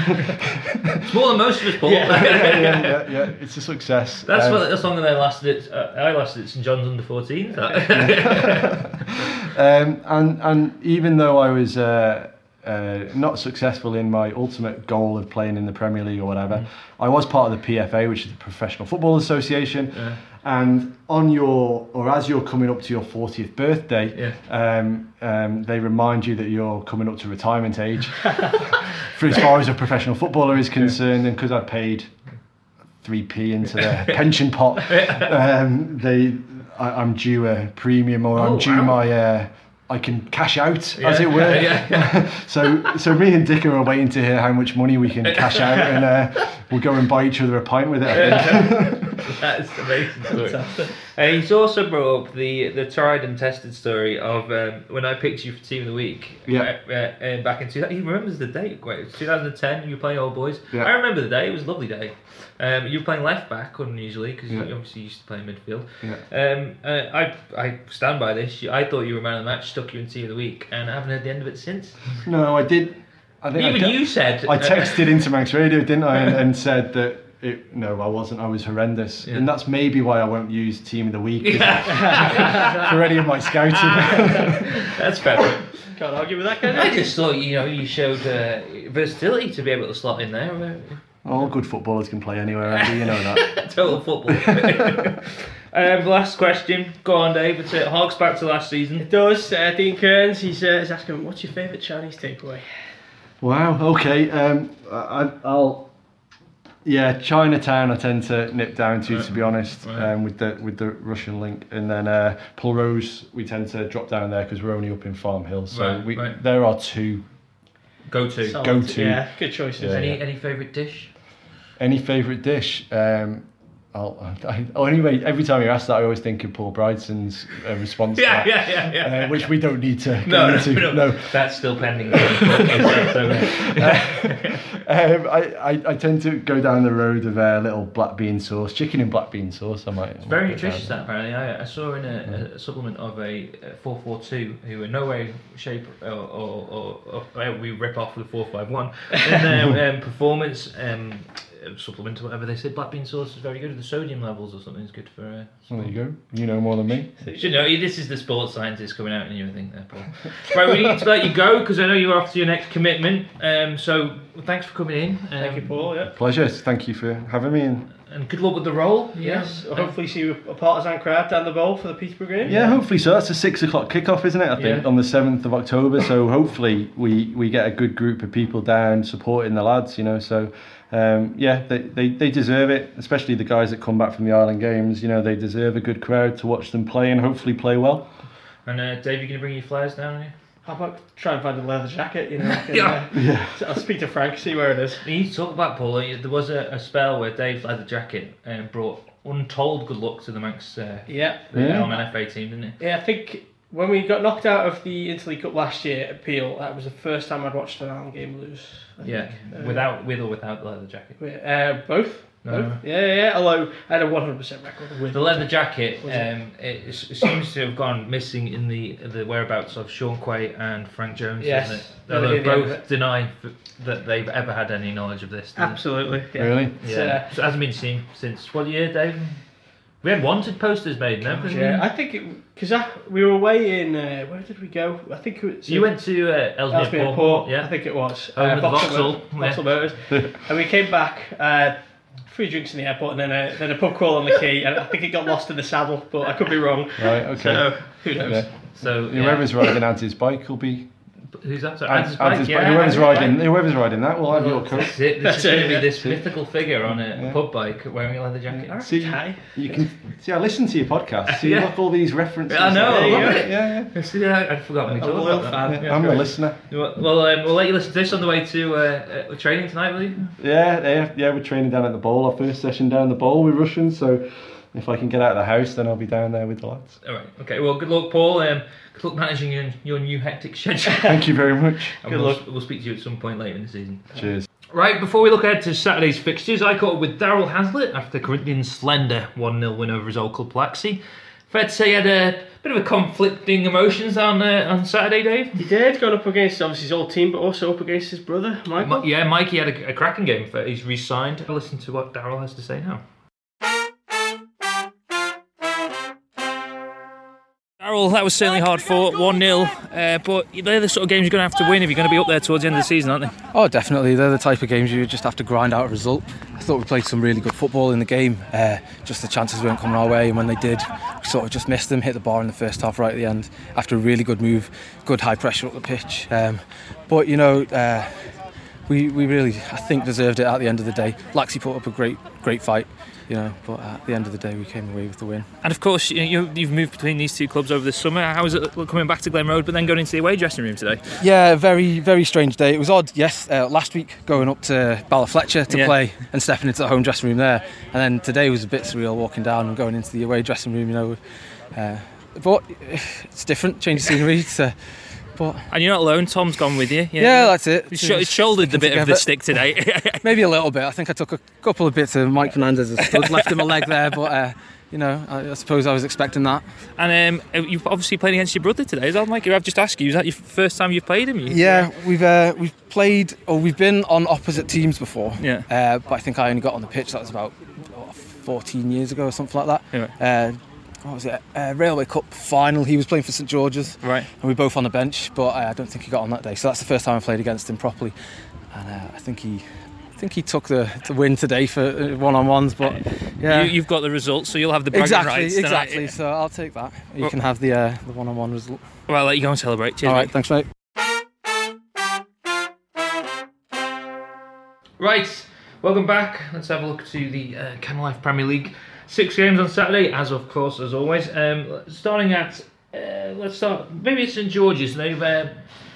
It's more than most of us, Paul. yeah, yeah, yeah, yeah, yeah. It's a success. That's Um, what that's longer than I lasted at. Uh, I lasted at St John's under fourteen. um, and and even though I was uh, uh, not successful in my ultimate goal of playing in the Premier League or whatever, Mm. I was part of the P F A, which is the Professional Football Association. Yeah. And on your, or as you're coming up to your fortieth birthday, Yeah. um, um, they remind you that you're coming up to retirement age, for as far as a professional footballer is concerned. And because I paid three p into the pension pot, um, they, I, I'm due a premium, or I'm Oh, due wow. my, uh, I can cash out, as Yeah. it were. Yeah. so, so me and Dick are waiting to hear how much money we can cash out, and uh, we'll go and buy each other a pint with it. I think. That's amazing story. Uh, he's also brought up the the tried and tested story of um, when I picked you for Team of the Week. Yeah. Uh, uh, back in two, he remembers the date. Wait, it was twenty ten. You were playing Old Boys. Yeah. I remember the day. It was a lovely day. Um, you were playing left back unusually because Yeah. you obviously used to play midfield. Yeah. Um, uh, I I stand by this. I thought you were man of the match. Stuck you in Team of the Week, and I haven't heard the end of it since. No, I did. I think Even I, you said I texted into Max Radio, didn't I, and, and said that it, no, I wasn't. I was horrendous, Yeah. and that's maybe why I won't use Team of the Week for any of my scouting. That's fair. Can't argue with that, can I you? just thought you know you showed uh, versatility to be able to slot in there. All good footballers can play anywhere, Andy, you know that. Total football. um, last question. Go on, Dave. It's, it harks back to last season. It does. Uh, Dean Kearns, he's, uh, he's asking, what's your favourite Chinese takeaway? Wow. Okay. Um, I, I'll. Yeah, Chinatown. I tend to nip down to, Right. to be honest, Right. um, with the with the Russian link, and then uh, Pulrose. We tend to drop down there because we're only up in Farm Hill. So Right, we right. there are two Go to. Solid. Go-to. Yeah, good choices. Yeah. Any any favourite dish? Any favourite dish? Um, I'll, I, oh, anyway, every time you ask that, I always think of Paul Brydeson's uh, response to Yeah, that, yeah, yeah, yeah. Uh, which we don't need to No, go no, into. no, no. That's still pending. so, Um, I, I, I tend to go down the road of a uh, little black bean sauce, chicken and black bean sauce. I might. It's very nutritious, that apparently. I, I saw in a, a supplement of a four four two, who in no way, shape, or, or, or, or we rip off the four five one. In their um, performance um, supplement or whatever, they said black bean sauce is very good. The sodium levels or something is good for. Uh, Well, there you go. You know more than me. you should know, this is the sports scientist coming out in you, I think, there, Paul. Right, we need to let you go because I know you're off to your next commitment. Um, so thanks for coming in. Um, Thank you, Paul. Yeah. Pleasure. Thank you for having me. And And good luck with the role. Yes. Yeah. Hopefully, see a partisan crowd down the bowl for the Peterborough game. yeah, hopefully so. That's a six o'clock kickoff, isn't it? I think Yeah. on the seventh of October. So hopefully we, we get a good group of people down supporting the lads. You know, so um, yeah, they, they they deserve it. Especially the guys that come back from the Ireland games. You know, they deserve a good crowd to watch them play and hopefully play well. And uh, Dave, you going to bring your flares down here? How about try and find a leather jacket? You know. I can, Yeah. uh, Yeah. I'll speak to Frank, see where it is. You need to talk about Paul. There was a, a spell where Dave's leather jacket um, brought untold good luck to the Manx uh, Yeah. the Yeah. Elm N F A team, didn't it? Yeah, I think when we got knocked out of the Interleague Cup last year at Peel, that was the first time I'd watched an Ireland game lose. I Yeah, think. Uh, without with or without the leather jacket. Uh, both. No. Both. Yeah, yeah, yeah. Although I had a one hundred percent record with The leather jacket, Was it? um, it, it seems to have gone missing in the the whereabouts of Sean Quay and Frank Jones. Yes. Isn't it? No, Although they did the end of both it. deny f- that they've ever had any knowledge of this. do they? Absolutely. Yeah. Really? It's, Yeah. uh, So it hasn't been seen since what year, Dave? We had wanted posters made, no? Yeah, I think it because we were away in uh, where did we go? I think it was. You went to uh, Ellesmere, Ellesmere Port. Port. Yeah. I think it was. Home of the Vauxhall Vauxhall, Motors- yeah. Vauxhall Motors. And we came back. Uh, Free drinks in the airport and then a, then a pub crawl on the quay, and I think it got lost in the saddle, but I could be wrong. Right. Okay. So who knows? Yeah. So yeah. Whoever's riding Andy's bike will be. Who's that? Sorry, Ant- Antis Bike, Antis yeah, bike. Whoever's Antis riding, Bike. whoever's riding that will have your Well, coat. that's it. This That's is going it, to be yeah. this mythical figure on a, Yeah. a pub bike wearing a leather jacket. Okay. You can see. I listen to your podcast. See, Yeah. look all these references. I know, I love yeah, it. Yeah, yeah. See, I, I'd forgotten we I'm a talked loyal about that. fan. yeah. I'm a listener. Well, well, um, we'll let you listen to this on the way to uh, uh, training tonight, will you? Yeah, yeah, yeah. We're training down at the bowl. Our first session down the bowl with Russians. So if I can get out of the house, then I'll be down there with the lads. All right. Okay. Well, good luck, Paul. Um, good luck managing your, your new hectic schedule. Thank you very much. And Good we'll, luck. We'll speak to you at some point later in the season. Cheers. Right, before we look ahead to Saturday's fixtures, I caught up with Daryl Hazlitt after Corinthians' slender one nil win over his old club Plaxi. Fair to say he had a bit of a conflicting emotions on uh, on Saturday, Dave? He did, going up against obviously his old team, but also up against his brother, Michael. Mi- yeah, Mikey had a, a cracking game. For, he's re-signed. I'll listen to what Daryl has to say now. Daryl, that was certainly hard fought, one nil, uh, but they're the sort of games you're going to have to win if you're going to be up there towards the end of the season, aren't they? Oh, definitely. They're the type of games you just have to grind out a result. I thought we played some really good football in the game. Uh, just the chances weren't coming our way, and when they did, we sort of just missed them, hit the bar in the first half right at the end after a really good move, good high pressure up the pitch. Um, but, you know, uh, we, we really, I think, deserved it at the end of the day. Laxey put up a great, great fight. You know, but at the end of the day, we came away with the win. And of course, you, you, you've moved between these two clubs over the summer. How was it coming back to Glen Road, but then going into the away dressing room today? Yeah, very, very strange day. It was odd, yes, uh, last week going up to Ballafletcher to Yeah. play and stepping into the home dressing room there. And then today was a bit surreal walking down and going into the away dressing room, you know. Uh, but it's different, change of scenery. It's, uh, but And you're not alone, Tom's gone with you. yeah, that's it. He's sh- shouldered the bit of the stick today. Maybe a little bit. I think I took a couple of bits of Mike Fernandez's stud, left him a leg there, but uh, you know, I, I suppose I was expecting that. And um, you've obviously played against your brother today. Is that, Mike? I've just asked you, is that your first time you've played him? You- Yeah, we've uh, we've played, or we've been on opposite teams before. Yeah. Uh, but I think I only got on the pitch. That was about oh, fourteen years ago or something like that. Yeah. Uh, what was it? Uh, Railway Cup final. He was playing for St George's, Right. and we were both on the bench. But uh, I don't think he got on that day. So that's the first time I played against him properly. And uh, I think he, I think he took the, the win today for one on ones. But yeah, You, you've got the results, so you'll have the bragging exactly, rights tonight. exactly. So I'll take that. You Well- can have the uh, the one on one result. Well, I'll let you go and celebrate. Cheers. All right, mate. thanks, mate. Right, welcome back. Let's have a look to the uh, Kennel Life Premier League. Six games on Saturday, as of course, as always. Um, starting at, uh, let's start, maybe it's St George's. They've uh,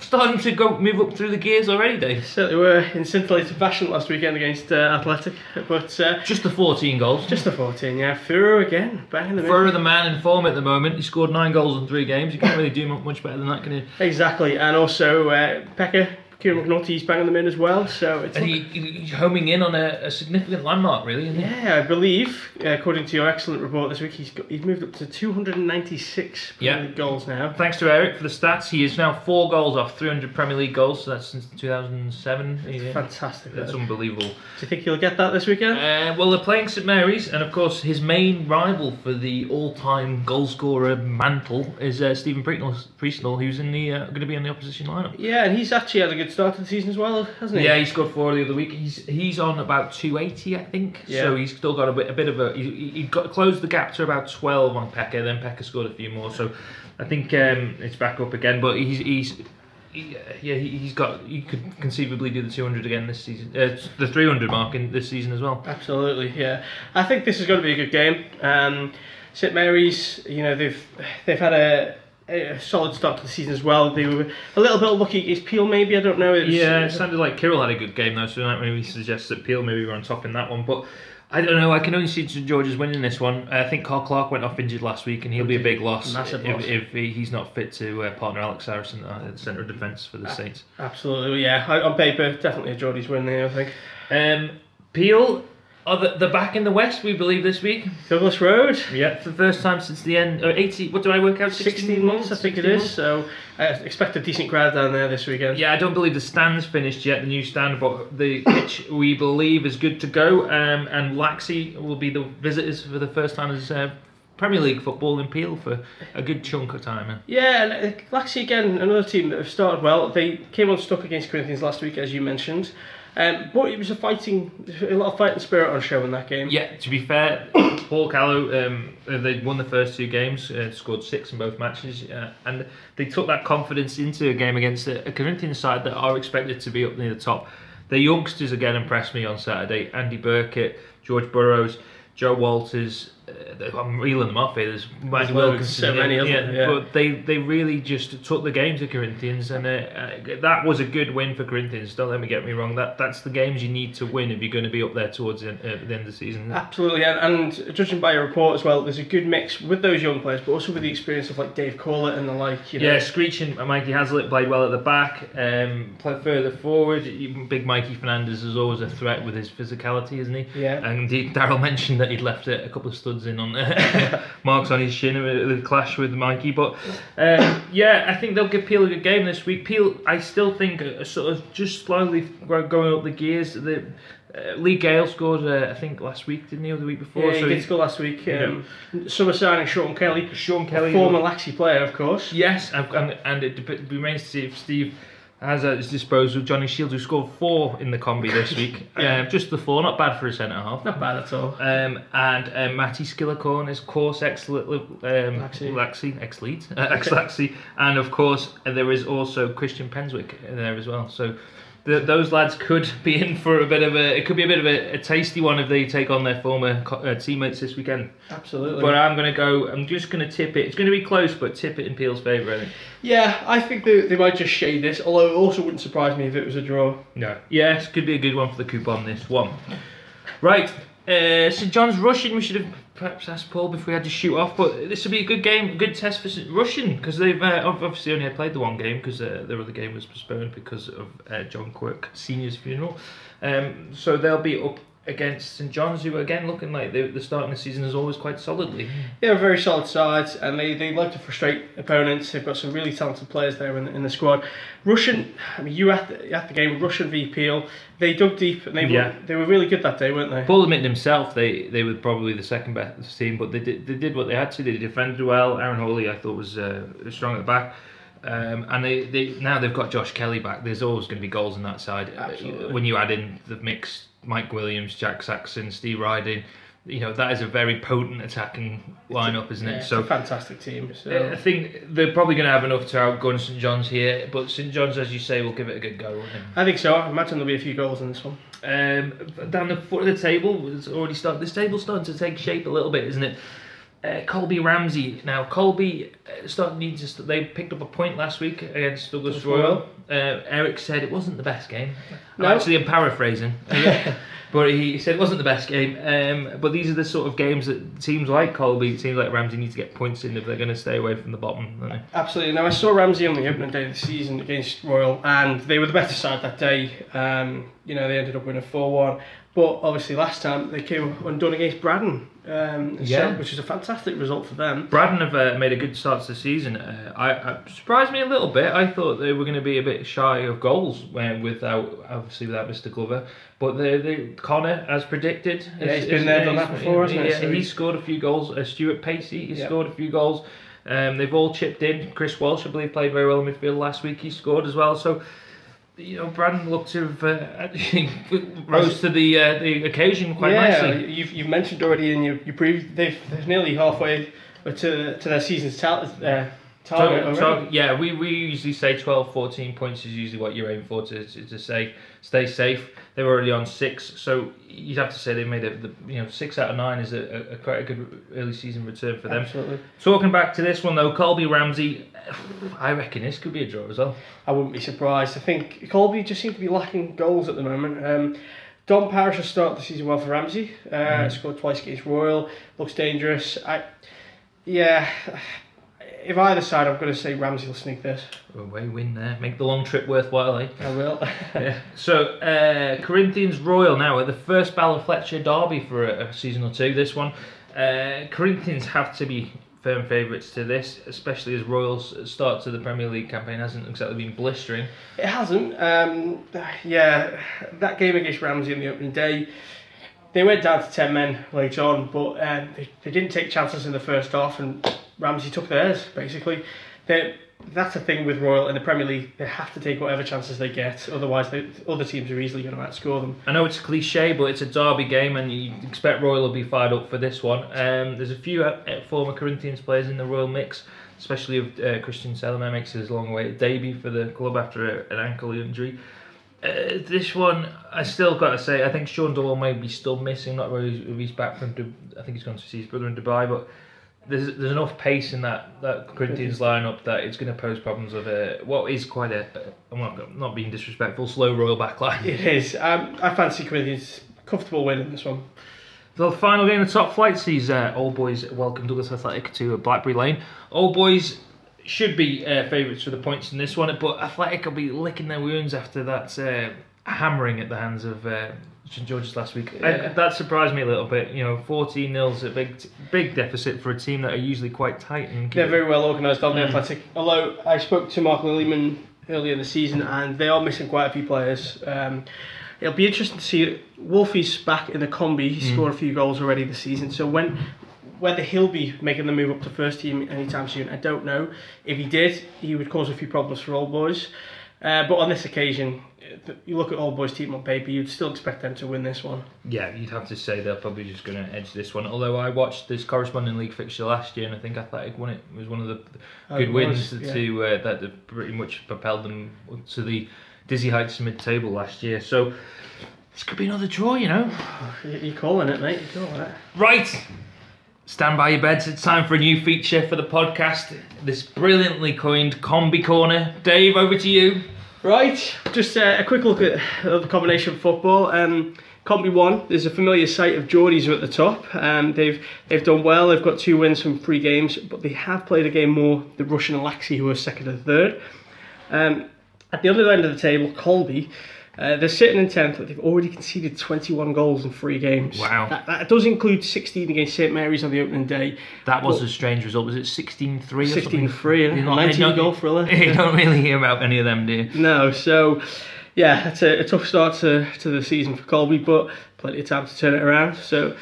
starting to go move up through the gears already, Dave. Certainly were in scintillating fashion last weekend against uh, Athletic, but uh, Just the fourteen goals. just the fourteen. Yeah, Furo again, banging the For the man in form at the moment, he scored nine goals in three games. You can't really do much better than that, can you? Exactly, and also uh, Pekka, Kieran McNulty's banging them in as well. So it's And he, he's homing in on a, a significant landmark, really, isn't he? yeah, I believe uh, according to your excellent report this week, he's got, he's moved up to two hundred ninety-six Premier Yeah. League goals now. Thanks to Eric for the stats. He is now four goals off three hundred Premier League goals, so that's since two thousand seven. Yeah. Fantastic. That's Do unbelievable. you think he'll get that this weekend? Uh, well, they're playing St Mary's, and of course, his main rival for the all-time goal scorer mantle is uh, Stephen Priestnall, Priestnall, who's in the uh, going to be in the opposition lineup. Yeah, and he's actually had a good start to the season as well, hasn't he? Yeah, he scored four the other week. He's he's on about two eighty, I think. Yeah. So he's still got a bit a bit of a. He, he got closed the gap to about twelve on Pekka. Then Pekka scored a few more. So I think um, it's back up again. But he's he's. He, yeah, he, he's got. He could conceivably do the two hundred again this season, uh, the three hundred mark in this season as well. Absolutely, yeah. I think this is going to be a good game. Um, St Mary's, you know, they've they've had a, a solid start to the season as well. They were a little bit lucky against Peel, maybe. I don't know. It was, Yeah, it sounded like Kirill had a good game though, so that maybe suggests that Peel maybe were on top in that one. But I don't know. I can only see St George's winning this one. I think Carl Clark went off injured last week, and he'll be a big loss, Massive if, loss. if he- he's not fit to uh, partner Alex Harrison at the centre of defence for the Saints. Absolutely, yeah. On paper, definitely a Geordie's win there, I think. Um, Peel, are the, they're back in the West, we believe, this week. Douglas Road. Yeah, for the first time since the end. Uh, eighty. What do I work out? sixteen months, I think it sixteen is. months? So I expect a decent crowd down there this weekend. Yeah, I don't believe the stand's finished yet, the new stand, but the pitch we believe is good to go. Um, and Laxey will be the visitors for the first time as uh, Premier League football in Peel for a good chunk of time. Yeah, and uh, Laxey again, another team that have started well. They came unstuck against Corinthians last week, as you mentioned. Um, but it was a fighting, a lot of fighting spirit on show in that game. Yeah, to be fair, Paul Callow, um, they won the first two games, uh, scored six in both matches, uh, and they took that confidence into a game against a, a Corinthians side that are expected to be up near the top. The youngsters again impressed me on Saturday. Andy Burkett, George Burrows, Joe Walters. Uh, I'm reeling them off here. There's Mike There's Wilkinson. so many of them, yeah. But they, they really just took the game to Corinthians, and uh, uh, that was a good win for Corinthians. Don't let me get me wrong. That that's the games you need to win if you're going to be up there towards the, uh, the end of the season. Absolutely, and, and judging by your report as well, there's a good mix with those young players, but also with the experience of like Dave Corlett and the like. You know. Yeah, Screech and Mikey Hazlitt played well at the back. Um, play further forward. Even Big Mikey Fernandez is always a threat with his physicality, isn't he? Yeah. And he, Daryl mentioned that he'd left a, a couple of studs in on marks on his shin with the clash with Mikey. But um, yeah, I think they'll give Peel a good game this week. Peel, I still think, are sort of just slowly going up the gears. The uh, Lee Gale scored, uh, I think, last week, didn't he, or the week before? Yeah, so he did score last week. Um, Summer signing Sean Kelly, Sean Kelly, a former Laxey player, of course. Yes, and, and, and it dep- remains to see if Steve has at his disposal Johnny Shields, who scored four in the combi this week. Yeah. um, just the four, not bad for a centre half. Not bad at all. Um, and um, Matty Skillicorn is, of course, ex-Laxey, um, Laxey, ex-Leeds, uh, ex-Laxey. And, of course, there is also Christian Penswick in there as well. So the, those lads could be in for a bit of a... It could be a bit of a, a tasty one if they take on their former co- uh, teammates this weekend. Absolutely. But I'm going to go... I'm just going to tip it. It's going to be close, but tip it in Peel's favour, I think. Yeah, I think they, they might just shade this, although it also wouldn't surprise me if it was a draw. No. Yes, could be a good one for the coupon, this one. Right, uh, St John's Russian, we should have perhaps asked Paul before we had to shoot off, but this will be a good game, a good test for St Russian, because they've uh, obviously only had played the one game, because uh, their other game was postponed because of uh, John Quirk Senior's funeral. Um, so they'll be up against St John's, who again looking like they, the starting the season is always quite solidly. They're a very solid side, and they, they like to frustrate opponents. They've got some really talented players there in, in the squad. Russian, I mean, you at the, at the game, Russian v Peel, they dug deep, and they Yeah. were, they were really good that day, weren't they? Paul admitted himself they, they were probably the second best team, but they did they did what they had to. They defended well. Aaron Hawley, I thought, was uh, strong at the back. Um, and they, they now they've got Josh Kelly back. There's always going to be goals on that side. Absolutely. When you add in the mix, Mike Williams, Jack Saxon, Steve Riding, you know, that is a very potent attacking lineup, isn't Yeah, it? it's So a fantastic team. So. uh, I think they're probably going to have enough to outgun St John's here, but St John's, as you say, will give it a good go. Won't they? I think so. I imagine there'll be a few goals in this one. Um, down the foot of the table, it's already started. This table's starting to take shape a little bit, isn't it? Uh, Colby Ramsey. Now, Colby uh, starting needs to, they picked up a point last week against Douglas Douglas Royal. Royal. Uh, Eric said it wasn't the best game. No. Actually, I'm paraphrasing. But he said it wasn't the best game. Um, but these are the sort of games that teams like Colby, teams like Ramsey need to get points in if they're going to stay away from the bottom. Don't they? Absolutely. Now, I saw Ramsey on the opening day of the season against Royal, and they were the better side that day. Um, you know, they ended up winning four one. But obviously, last time they came undone against Braddon, um, Yeah. so, which is a fantastic result for them. Braddon have uh, made a good start to the season. Uh, I, I surprised me a little bit. I thought they were going to be a bit shy of goals when, without obviously without Mister Glover. But the, the Connor, as predicted, Yeah, is- he's been is- there, done he's- that before, hasn't he? yeah, So he he's- scored a few goals. Uh, Stuart Pacey, he Yep. scored a few goals. Um, they've all chipped in. Chris Walsh, I believe, played very well in midfield last week. He scored as well. So, you know, Braddon looked to have uh, actually rose to the uh, the occasion quite yeah, nicely. you've you've mentioned already in your your preview they've they're nearly halfway to to their season's ta- uh, target. So, so, already. yeah, we, we usually say twelve, fourteen points is usually what you're aiming for to, to, to say stay safe. They were already on six, so you'd have to say they made a the, you know six out of nine is a, a, a quite a good early season return for them. Absolutely. Talking back to this one though, Colby Ramsey, I reckon this could be a draw as well. I wouldn't be surprised. I think Colby just seem to be lacking goals at the moment. Um, Don Parrish has started the season well for Ramsey. Uh, Mm. Scored twice against Royal. Looks dangerous. I, yeah. If either side, I'm going to say Ramsey will sneak this. Away win there, make the long trip worthwhile, eh? I will. Yeah. So uh, Corinthians Royal now at the first Ballafletcher derby for a, a season or two. This one, uh, Corinthians have to be firm favourites to this, especially as Royal's start to the Premier League campaign hasn't exactly been blistering. It hasn't. Um, yeah, that game against Ramsey on the opening day, they went down to ten men later on, but um, they, they didn't take chances in the first half, and Ramsey took theirs, basically. They, that's the thing with Royal in the Premier League, they have to take whatever chances they get, otherwise they, other teams are easily going to outscore them. I know it's a cliche, but it's a derby game, and you expect Royal to be fired up for this one. Um, there's a few uh, former Corinthians players in the Royal mix, especially if uh, Christian Selmer makes his long way debut for the club after a, an ankle injury. Uh, this one, I still got to say, I think Sean Doyle may be still missing. Not really, if he's back from. Dub- I think he's gone to see his brother in Dubai, but there's there's enough pace in that, that Corinthians lineup that it's going to pose problems of a what is quite a. I'm not, not being disrespectful, slow Royal backline. It is. Um, I fancy Corinthians comfortable win in this one. The final game of the top flight sees uh, Old Boys welcome Douglas Athletic to Blackberry Lane. Old Boys should be uh, favourites for the points in this one, but Athletic will be licking their wounds after that uh, hammering at the hands of uh, St George's last week. Yeah. I, that surprised me a little bit. You know, fourteen nil is a big, big deficit for a team that are usually quite tight. And They're very well organised, aren't they, Mm. Athletic? Although I spoke to Mark Lillyman earlier in the season, and they are missing quite a few players. Um, it'll be interesting to see. Wolfie's back in the combi. He Mm. scored a few goals already this season. So when whether he'll be making the move up to first team anytime soon, I don't know. If he did, he would cause a few problems for Old Boys. Uh, but on this occasion, you look at Old Boys' team on paper, you'd still expect them to win this one. Yeah, you'd have to say they're probably just going to edge this one. Although I watched this corresponding league fixture last year, and I think Athletic won it. It was one of the Oh, good it wins was, yeah. to uh, that that pretty much propelled them to the dizzy heights of mid-table last year. So this could be another draw, you know. You're calling it, mate. You're calling it. Right. Stand by your beds. It's time for a new feature for the podcast. This brilliantly coined Combi Corner. Dave, over to you. Right, just uh, a quick look at uh, the combination football. Um, Combi one, there's a familiar sight of Geordies are at the top. Um, they've they've done well. They've got two wins from three games, but they have played a game more. The Russian Alaxi, who are second and third. Um, at the other end of the table, Colby. Uh, they're sitting in tenth, but they've already conceded twenty-one goals in three games. Wow. That, that does include sixteen against Saint Mary's on the opening day. That was Well, a strange result. Was it sixteen three or something? sixteen three, You're and not- nineteen you don't- goal thriller. You don't really hear about any of them, do you? No, so yeah, it's a, a tough start to, to the season for Colby, but plenty of time to turn it around. So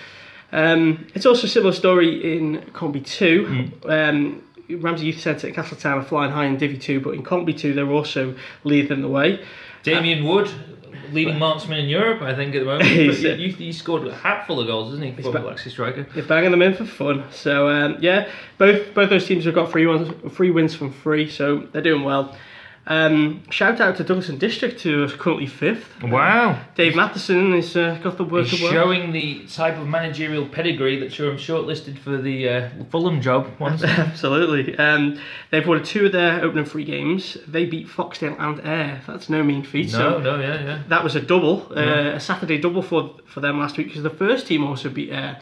um, it's also a similar story in Combi two. Mm. Um, Ramsey Youth Centre at Castletown are flying high in Divi two, but in Combi two they're also leading the way. Damien Wood, leading marksman in Europe, I think, at the moment. He's, He, uh, he, he scored a hatful of goals, hasn't he? He's For ba- Alexi Striker. They're banging them in for fun. So um, yeah, both both those teams have got three ones, three wins from three, so they're doing well. Um, shout out to Douglas and District, who are currently fifth. Wow. Dave Matheson has uh, got the work He's of well. showing the type of managerial pedigree that sure I'm shortlisted for the uh, Fulham job once. Absolutely. Um, they've won two of their opening three games. They beat Foxdale and Ayr. That's no mean feat. No, so no, yeah, yeah. that was a double, uh, Yeah. a Saturday double for for them last week, because the first team also beat Ayr.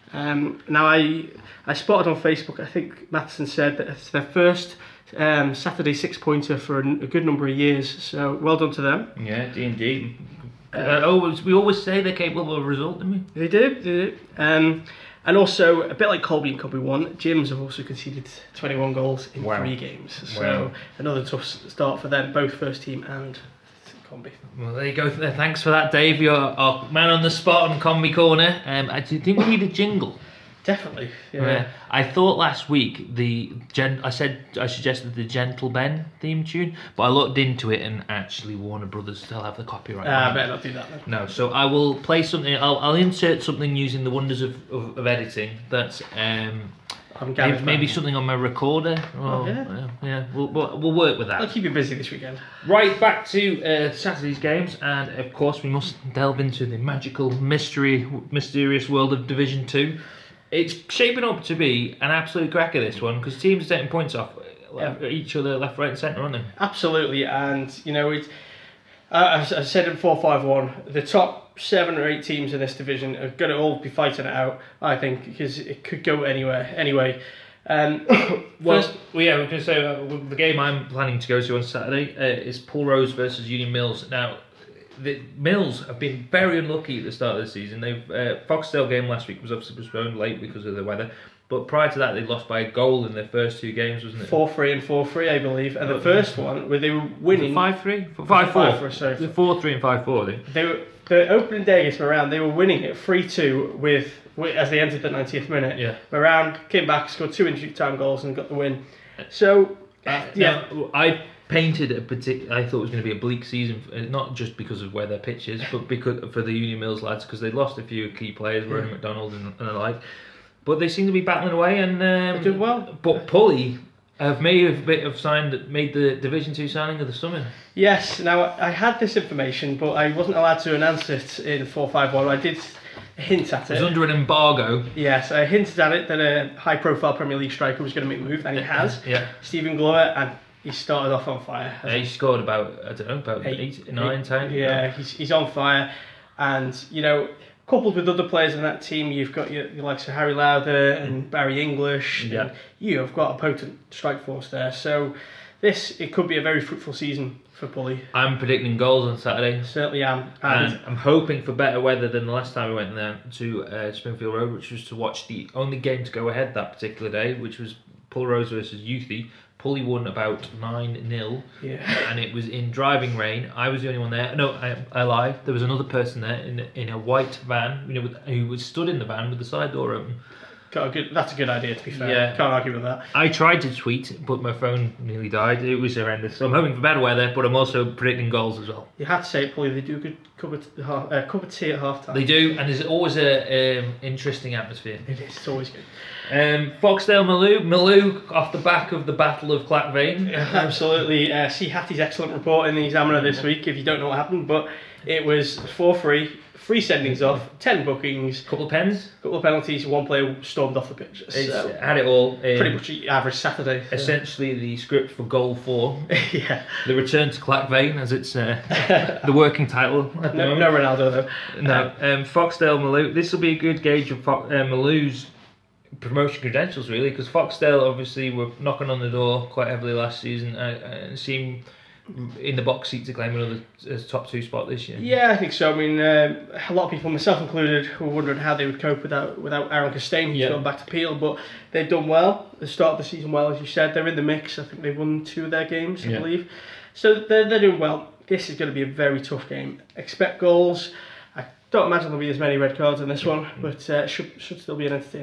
Um, now I I spotted on Facebook, I think Matheson said that it's their first um, Saturday six pointer for a, a good number of years. So well done to them. Yeah, D and D. Uh, always, we always say they're capable of a result, don't we? They do, they do. Um, and also, a bit like Colby and Colby one, Gyms have also conceded twenty-one goals in Wow. three games. So Wow. another tough s- start for them, both first team and Combi. Well, there you go. Thanks for that, Dave. You're our man on the spot on Combi Corner. Um, I do think we need a jingle. Definitely, yeah. Yeah. I thought last week the gen- I said I suggested the Gentle Ben theme tune, but I looked into it and actually Warner Brothers still have the copyright. Ah, I on it. better not do that then. No, so I will play something. I'll, I'll insert something using the wonders of, of, of editing. That's um, I'm maybe, Gavin's maybe man. something on my recorder. Or, Oh, yeah. uh, yeah. We'll, we'll we'll work with that. I'll keep you busy this weekend. Right, back to uh, Saturday's games, and of course we must delve into the magical, mystery, mysterious world of Division Two. It's shaping up to be an absolute cracker, this one, because teams are taking points off left, each other, left, right, and centre, aren't they? Absolutely, and you know, it, uh, as I said in four five one, the top seven or eight teams in this division are going to all be fighting it out, I think, because it could go anywhere. Anyway, um, Well, first, well, yeah, we're going to say uh, the game I'm planning to go to on Saturday uh, is Pulrose versus Union Mills. Now, the Mills have been very unlucky at the start of the season. They've uh, Foxdale game last week was obviously postponed late because of the weather, but prior to that they lost by a goal in their first two games, wasn't it? four three and four three, I believe, and Oh, the first one where they were winning. Five three, five four, Five four, sorry. four three and five four. I think. They were the opening day against Moran. They were winning it three two with, with as they entered the ninetieth minute. Yeah. Moran came back, scored two injury time goals, and got the win. So, Uh, yeah. now, I painted a particular. I thought it was going to be a bleak season, uh, not just because of where their pitch is, but because for the Union Mills lads, because they lost a few key players, Ronan McDonald and, and the like. But they seem to be battling away, and um, They're doing well. But Pulley have made a bit of signed made the Division Two signing of the summer. Yes, now I had this information, but I wasn't allowed to announce it in four five one. I did hint at It was it. under an embargo. Yes, I hinted at it that a high-profile Premier League striker was going to make the move, and he has. Yeah. Stephen Glover, and he started off on fire. Uh, he scored about I don't know about eight, nine, ten. Yeah, he's he's on fire, and you know, coupled with other players in that team, you've got your, your likes of Harry Lowther and Barry English. Yeah. And you have got a potent strike force there. So this it could be a very fruitful season for Pulley. I'm predicting goals on Saturday. Certainly am. And And I'm hoping for better weather than the last time we went there to uh, Springfield Road, which was to watch the only game to go ahead that particular day, which was Pulrose versus Youthy. Pulley won about nine nil, yeah. and it was in driving rain. I was the only one there. No, I, I lie. There was another person there in in a white van, you know, with, who was stood in the van with the side door open. Got a good, that's a good idea, to be fair. Yeah. Can't argue with that. I tried to tweet, but my phone nearly died. It was horrendous. So I'm hoping for better weather, but I'm also predicting goals as well. You have to say it, Pulley, they do a good cup of, t- half, uh, cup of tea at half time. They do, and there's always a um, interesting atmosphere. It is, it's always good. Um, Foxdale Maloo, Maloo off the back of the Battle of Clackvane. Absolutely. Uh, see Hattie's excellent report in the Examiner this week, if you don't know what happened, but it was four three, three sendings off, ten bookings, Couple of pens. couple of penalties, one player stormed off the pitch. It's So, had it all. In pretty much the average Saturday. so- essentially the script for Goal Four, yeah. the return to Clackvane, as it's uh, the working title. At the No, moment. no Ronaldo though. No, um, Foxdale Maloo. This will be a good gauge of Fo- uh, Maloo's promotion credentials, really, because Foxdale obviously were knocking on the door quite heavily last season uh, and seemed in the box seat to claim another uh, top two spot this year. Yeah, I think so. I mean, uh, a lot of people, myself included, were wondering how they would cope without without Aaron Costain, who's Yeah. gone back to Peel, but they've done well. They started the season well, as you said. They're in the mix. I think they've won two of their games, I Yeah. believe. So they're, they're doing well. This is going to be a very tough game. Expect goals. I don't imagine there'll be as many red cards in this one, but uh, should should still be an entertaining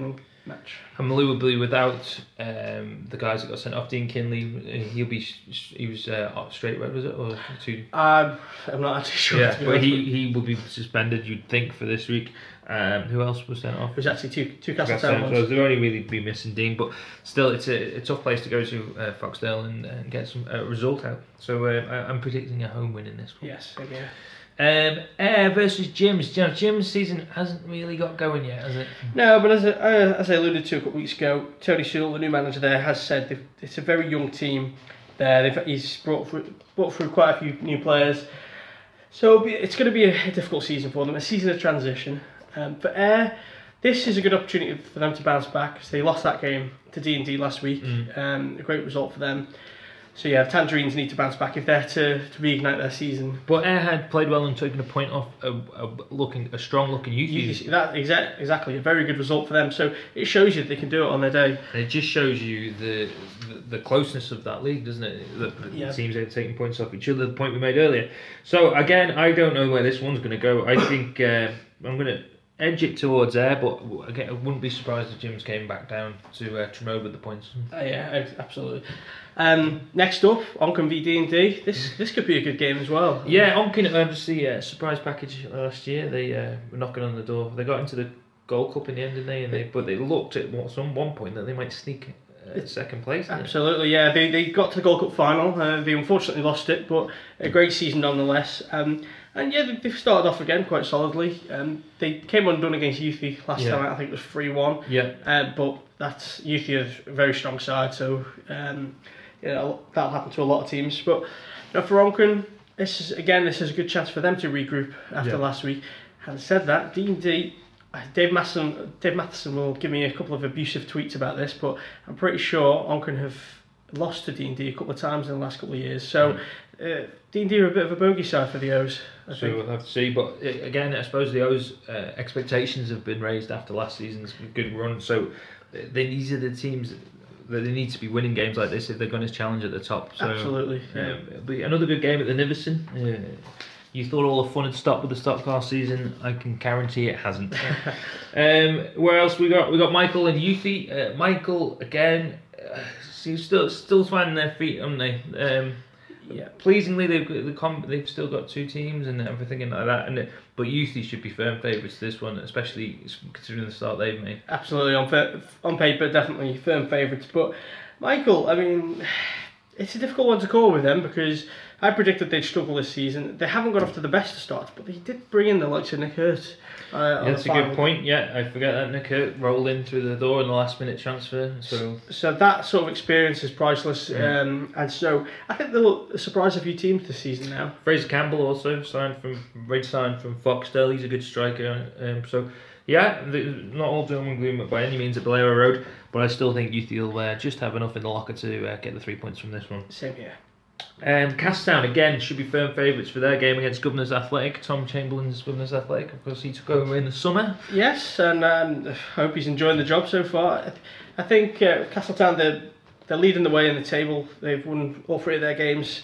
match. And Malou will be without um, the guys that got sent off. Dean Kinley, he'll be he was uh, straight red, was it, or two? Um, I'm not actually sure. Yeah, but he he will be suspended, you'd think, for this week. Um, who else was sent off? It was actually two two Castletown. Castletown So ones. they'll only really be missing Dean, but still, it's a, a tough place to go to, uh, Foxdale, and, and get some uh, result out. So uh, I, I'm predicting a home win in this one. Yes, same here. Um, Air versus Jim's. You know, Jim's season hasn't really got going yet, has it? No, but as I, uh, as I alluded to a couple of weeks ago, Tony Sewell, the new manager there, has said they've- it's a very young team. There, they've, he's brought through, brought through quite a few new players, so it'll be, it's going to be a, a difficult season for them, a season of transition. Um, for Air, this is a good opportunity for them to bounce back, because they lost that game to D and D last week. Mm. Um, a great result for them. So yeah, Tangerines need to bounce back if they're to, to reignite their season. But Air had played well and taken a point off a, a looking a strong looking youth. You, youth. you- that exact, exactly a very good result for them. So it shows you they can do it on their day. And it just shows you the, the the closeness of that league, doesn't it? The, the Yeah. teams are taking points off each other. The point we made earlier. So again, I don't know where this one's going to go. I think uh, I'm going to edge it towards Air, but again, I wouldn't be surprised if Jim's came back down to uh, Tremode with the points. Uh, yeah, ex- absolutely. Um, next up, Oncom v D and D. This this could be a good game as well. Yeah, Onkin obviously a uh, surprise package last year. They uh, were knocking on the door. They got into the Gold Cup in the end, didn't they? And they but they looked at what, some one point that they might sneak uh, second place. didn't they? Absolutely, yeah. They they got to the Gold Cup final. Uh, they unfortunately lost it, but a great season nonetheless. Um, and yeah, they- they've started off again quite solidly. Um, they came undone against Youthy last Yeah. time. I think it was three one. Yeah. Uh, but that's Youthy is a very strong side, so um, you know, that'll happen to a lot of teams. But you know, for Oncon, this is again this is a good chance for them to regroup after Yeah. last week. Having said that, D and D. Dave Matheson, Dave Matheson will give me a couple of abusive tweets about this, but I'm pretty sure Oncon have lost to D and D a couple of times in the last couple of years. So uh, D and D are a bit of a bogey side for the O's, I So think. we'll have to see. But uh, again, I suppose the O's uh, expectations have been raised after last season's good run. So uh, they, these are the teams that they need to be winning games like this if they're going to challenge at the top. So, Absolutely. Yeah. Um, it'll be another good game at the Niverson. Uh, you thought all the fun had stopped with the stock car season. I can guarantee it hasn't. um, where else we got? We got Michael and Youthy. Uh, Michael again. Uh, he's still still finding their feet, haven't they? Um, Yeah. Pleasingly, they've got the com- they've still got two teams and everything and like that. And it, but Youthy should be firm favourites to this one, especially considering the start they've made. Absolutely, on fa- on paper, definitely firm favourites. But Michael, I mean, it's a difficult one to call with them because I predicted they'd struggle this season. They haven't got off to the best of starts, but they did bring in the likes of Nick Hurt. Uh, on That's the a good final. point. Yeah, I forget that Nick Hurt rolled in through the door in the last minute transfer. So So that sort of experience is priceless, Yeah. um, and so I think they'll surprise a few teams this season now. Fraser Campbell also signed from Red signed from Foxdale. He's a good striker. Um, so yeah, the, not all doom and gloom by any means at Bolero Road, but I still think Youthy will uh, just have enough in the locker to uh, get the three points from this one. Same here. Um, Castown again should be firm favourites for their game against Governors Athletic. Tom Chamberlain's Governors Athletic, of course, he took over in the summer. Yes, and um, I hope he's enjoying the job so far. I, th- I think uh, Castletown, they're, they're leading the way in the table. They've won all three of their games,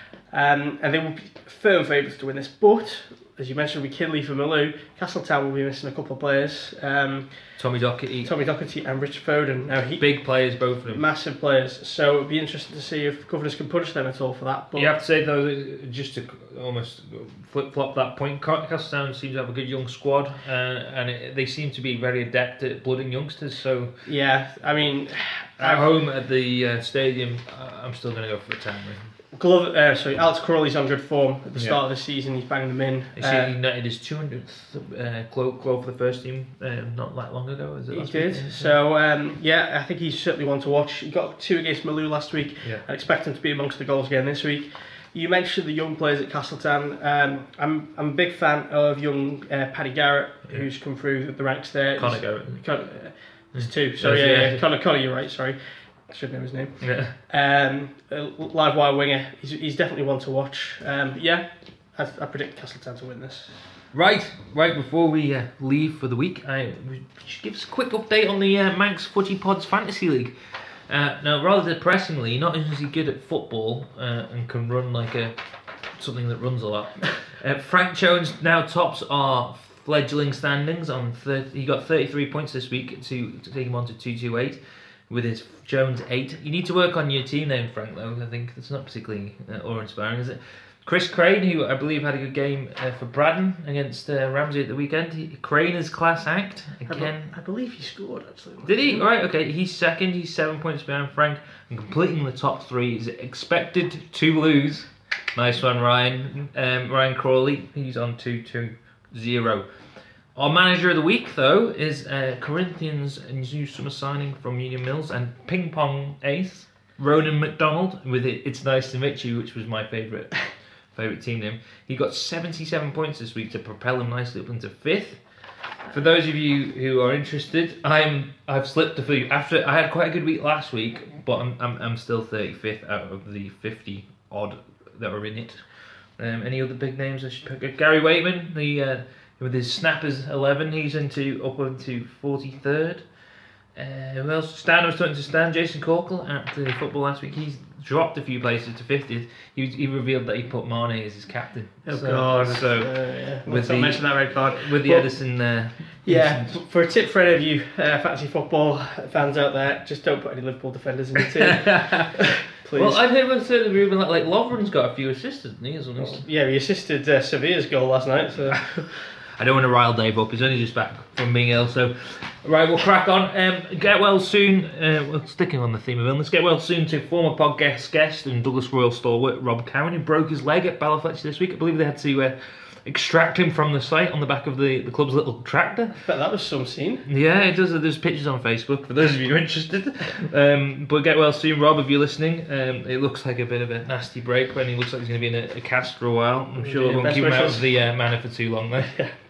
um, and they will be firm favourites to win this. But, as you mentioned with Kinley for Malou, Castletown will be missing a couple of players. Um, Tommy Doherty, Tommy Doherty and Richard Foden. Now, he, big players, both of them. massive players, so it'll be interesting to see if Governors can punish them at all for that. But You have to say though, that just to almost flip flop that point, Castown seems to have a good young squad, uh, and it, they seem to be very adept at blooding youngsters. So yeah, I mean, at home at the uh, stadium, uh, I'm still going to go for the Townley. Glove, uh, sorry, Alex Crawley's on good form at the Yeah. start of the season. He's banging them in. You see, Uh, United his two hundredth uh, goal, goal for the first team uh, not that long ago. Is it He last did. weekend? So um, yeah, I think he's certainly one to watch. He got two against Malou last week. Yeah. I expect him to be amongst the goals again this week. You mentioned the young players at Castletown. Um, I'm I'm a big fan of young uh, Paddy Garrett, Yeah. who's come through the ranks there. Connor He's- Garrett. Con- uh, there's two. Sorry, Yes, yeah, yeah. yeah. Connor, Connor, you're right. Sorry, I should know his name. Yeah. Um, a live wire winger. He's, he's definitely one to watch. Um, yeah, I, I predict Castletown to win this. Right, right before we uh, leave for the week, I we should give us a quick update on the uh, Manx Footy Pods Fantasy League. Uh, now, rather depressingly, not only is he good at football uh, and can run like a something that runs a lot, uh, Frank Jones now tops our fledgling standings. On thirty, he got thirty-three points this week to, to take him on to two twenty-eight with his Jones eight. You need to work on your team name, Frank, though. I think it's not particularly uh, awe-inspiring, is it? Chris Crane, who I believe had a good game uh, for Braddon against uh, Ramsey at the weekend. He, Crane is class act again. I, I believe he scored actually. Did he? Right, okay. He's second. He's seven points behind Frank and completing the top three. He's expected to lose. Nice one, Ryan. Um, Ryan Crawley. He's on two two zero. Our manager of the week, though, is uh, Corinthians' new summer signing from Union Mills and ping pong ace Ronan McDonald with it. It's Nice to Meet You, which was my favourite. Favourite team name. He got seventy-seven points this week to propel him nicely up into fifth. For those of you who are interested, I'm I've slipped a few after I had quite a good week last week, but I'm I'm, I'm still thirty-fifth out of the fifty odd that are in it. Um, any other big names I should pick? Gary Waitman, the uh, with his snappers eleven, he's into up into forty-third. Uh, who else? Stan was starting to stand. Jason Corkle at the football last week. He's dropped a few places to fiftieth. He, he revealed that he put Mane as his captain. Oh so, God! So uh, yeah. with the, the mention that red card with the but, Edison. Uh, yeah, incident. for a tip for any of you uh, fantasy football fans out there, just don't put any Liverpool defenders in your team. Please. Well, I've heard a certain rumour that like Lovren's got a few assists, hasn't he? Or something. Well, yeah, he assisted uh, Sevilla's goal last night. So. I don't want to rile Dave up. He's only just back from being ill, so right, we'll crack on. Um, get well soon. Uh, well, sticking on the theme of illness, get well soon to former podcast guest and Douglas Royal stalwart Rob Cowan, who broke his leg at Ballafletcher this week. I believe they had to uh, extract him from the site on the back of the, the club's little tractor. But that was some scene. Yeah, it does. There's pictures on Facebook for those of you who are interested. Um, but get well soon, Rob, if you're listening. Um, it looks like a bit of a nasty break when he looks like he's going to be in a, a cast for a while. I'm sure Yeah, it won't best keep him out wishes. of the uh, manor for too long, though.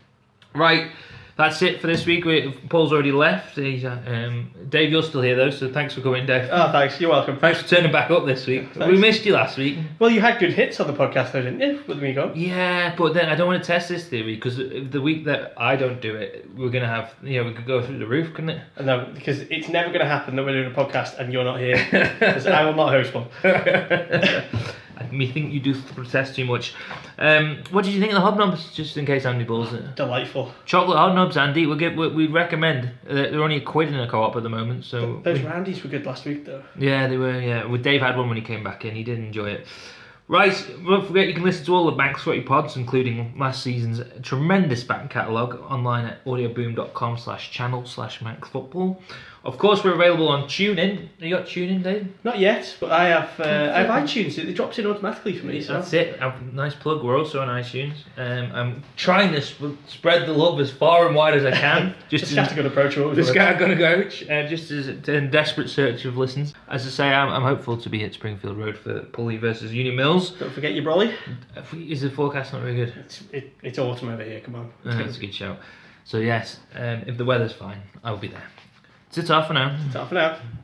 Right, that's it for this week. We, Paul's already left. He's, uh, um, Dave, you're still here though, so thanks for coming, Dave. Oh, thanks. You're welcome. Thanks for turning back up this week. Thanks. We missed you last week. Well, you had good hits on the podcast, though, didn't you? With me gone. Yeah, but then I don't want to test this theory because the week that I don't do it, we're gonna have, you know, we could go through the roof, couldn't it? No, because it's never going to happen that we're doing a podcast and you're not here. Because I will not host one. Me think you do protest too much. Um, what did you think of the hobnobs? Just in case Andy balls it. Delightful. Chocolate hobnobs, Andy. We get. We, we recommend. Uh, they're only a quid in a co-op at the moment. So Those we, roundies were good last week, though. yeah, they were. Yeah, well, Dave had one when he came back in. He did enjoy it. Right, don't forget you can listen to all the Back Sweaty pods, including last season's tremendous back catalogue, online at audioboom.com slash channel slash max football. Of course, we're available on TuneIn. You got TuneIn, Dave? Not yet, but I have uh, I have iTunes. It drops in automatically for me. So That's it. A nice plug. We're also on iTunes. Um, I'm trying to sp- spread the love as far and wide as I can. Just Just have to go to Pro Tour. This guy going to go, uh, just as in desperate search of listens. As I say, I'm, I'm hopeful to be at Springfield Road for Pulley versus Union Mills. Don't forget your brolly. Is the forecast not very good? It's it, it's autumn over here. Come on. Uh, that's a good shout. So yes, um, if the weather's fine, I'll be there. Ta-ta for now. It's half an hour.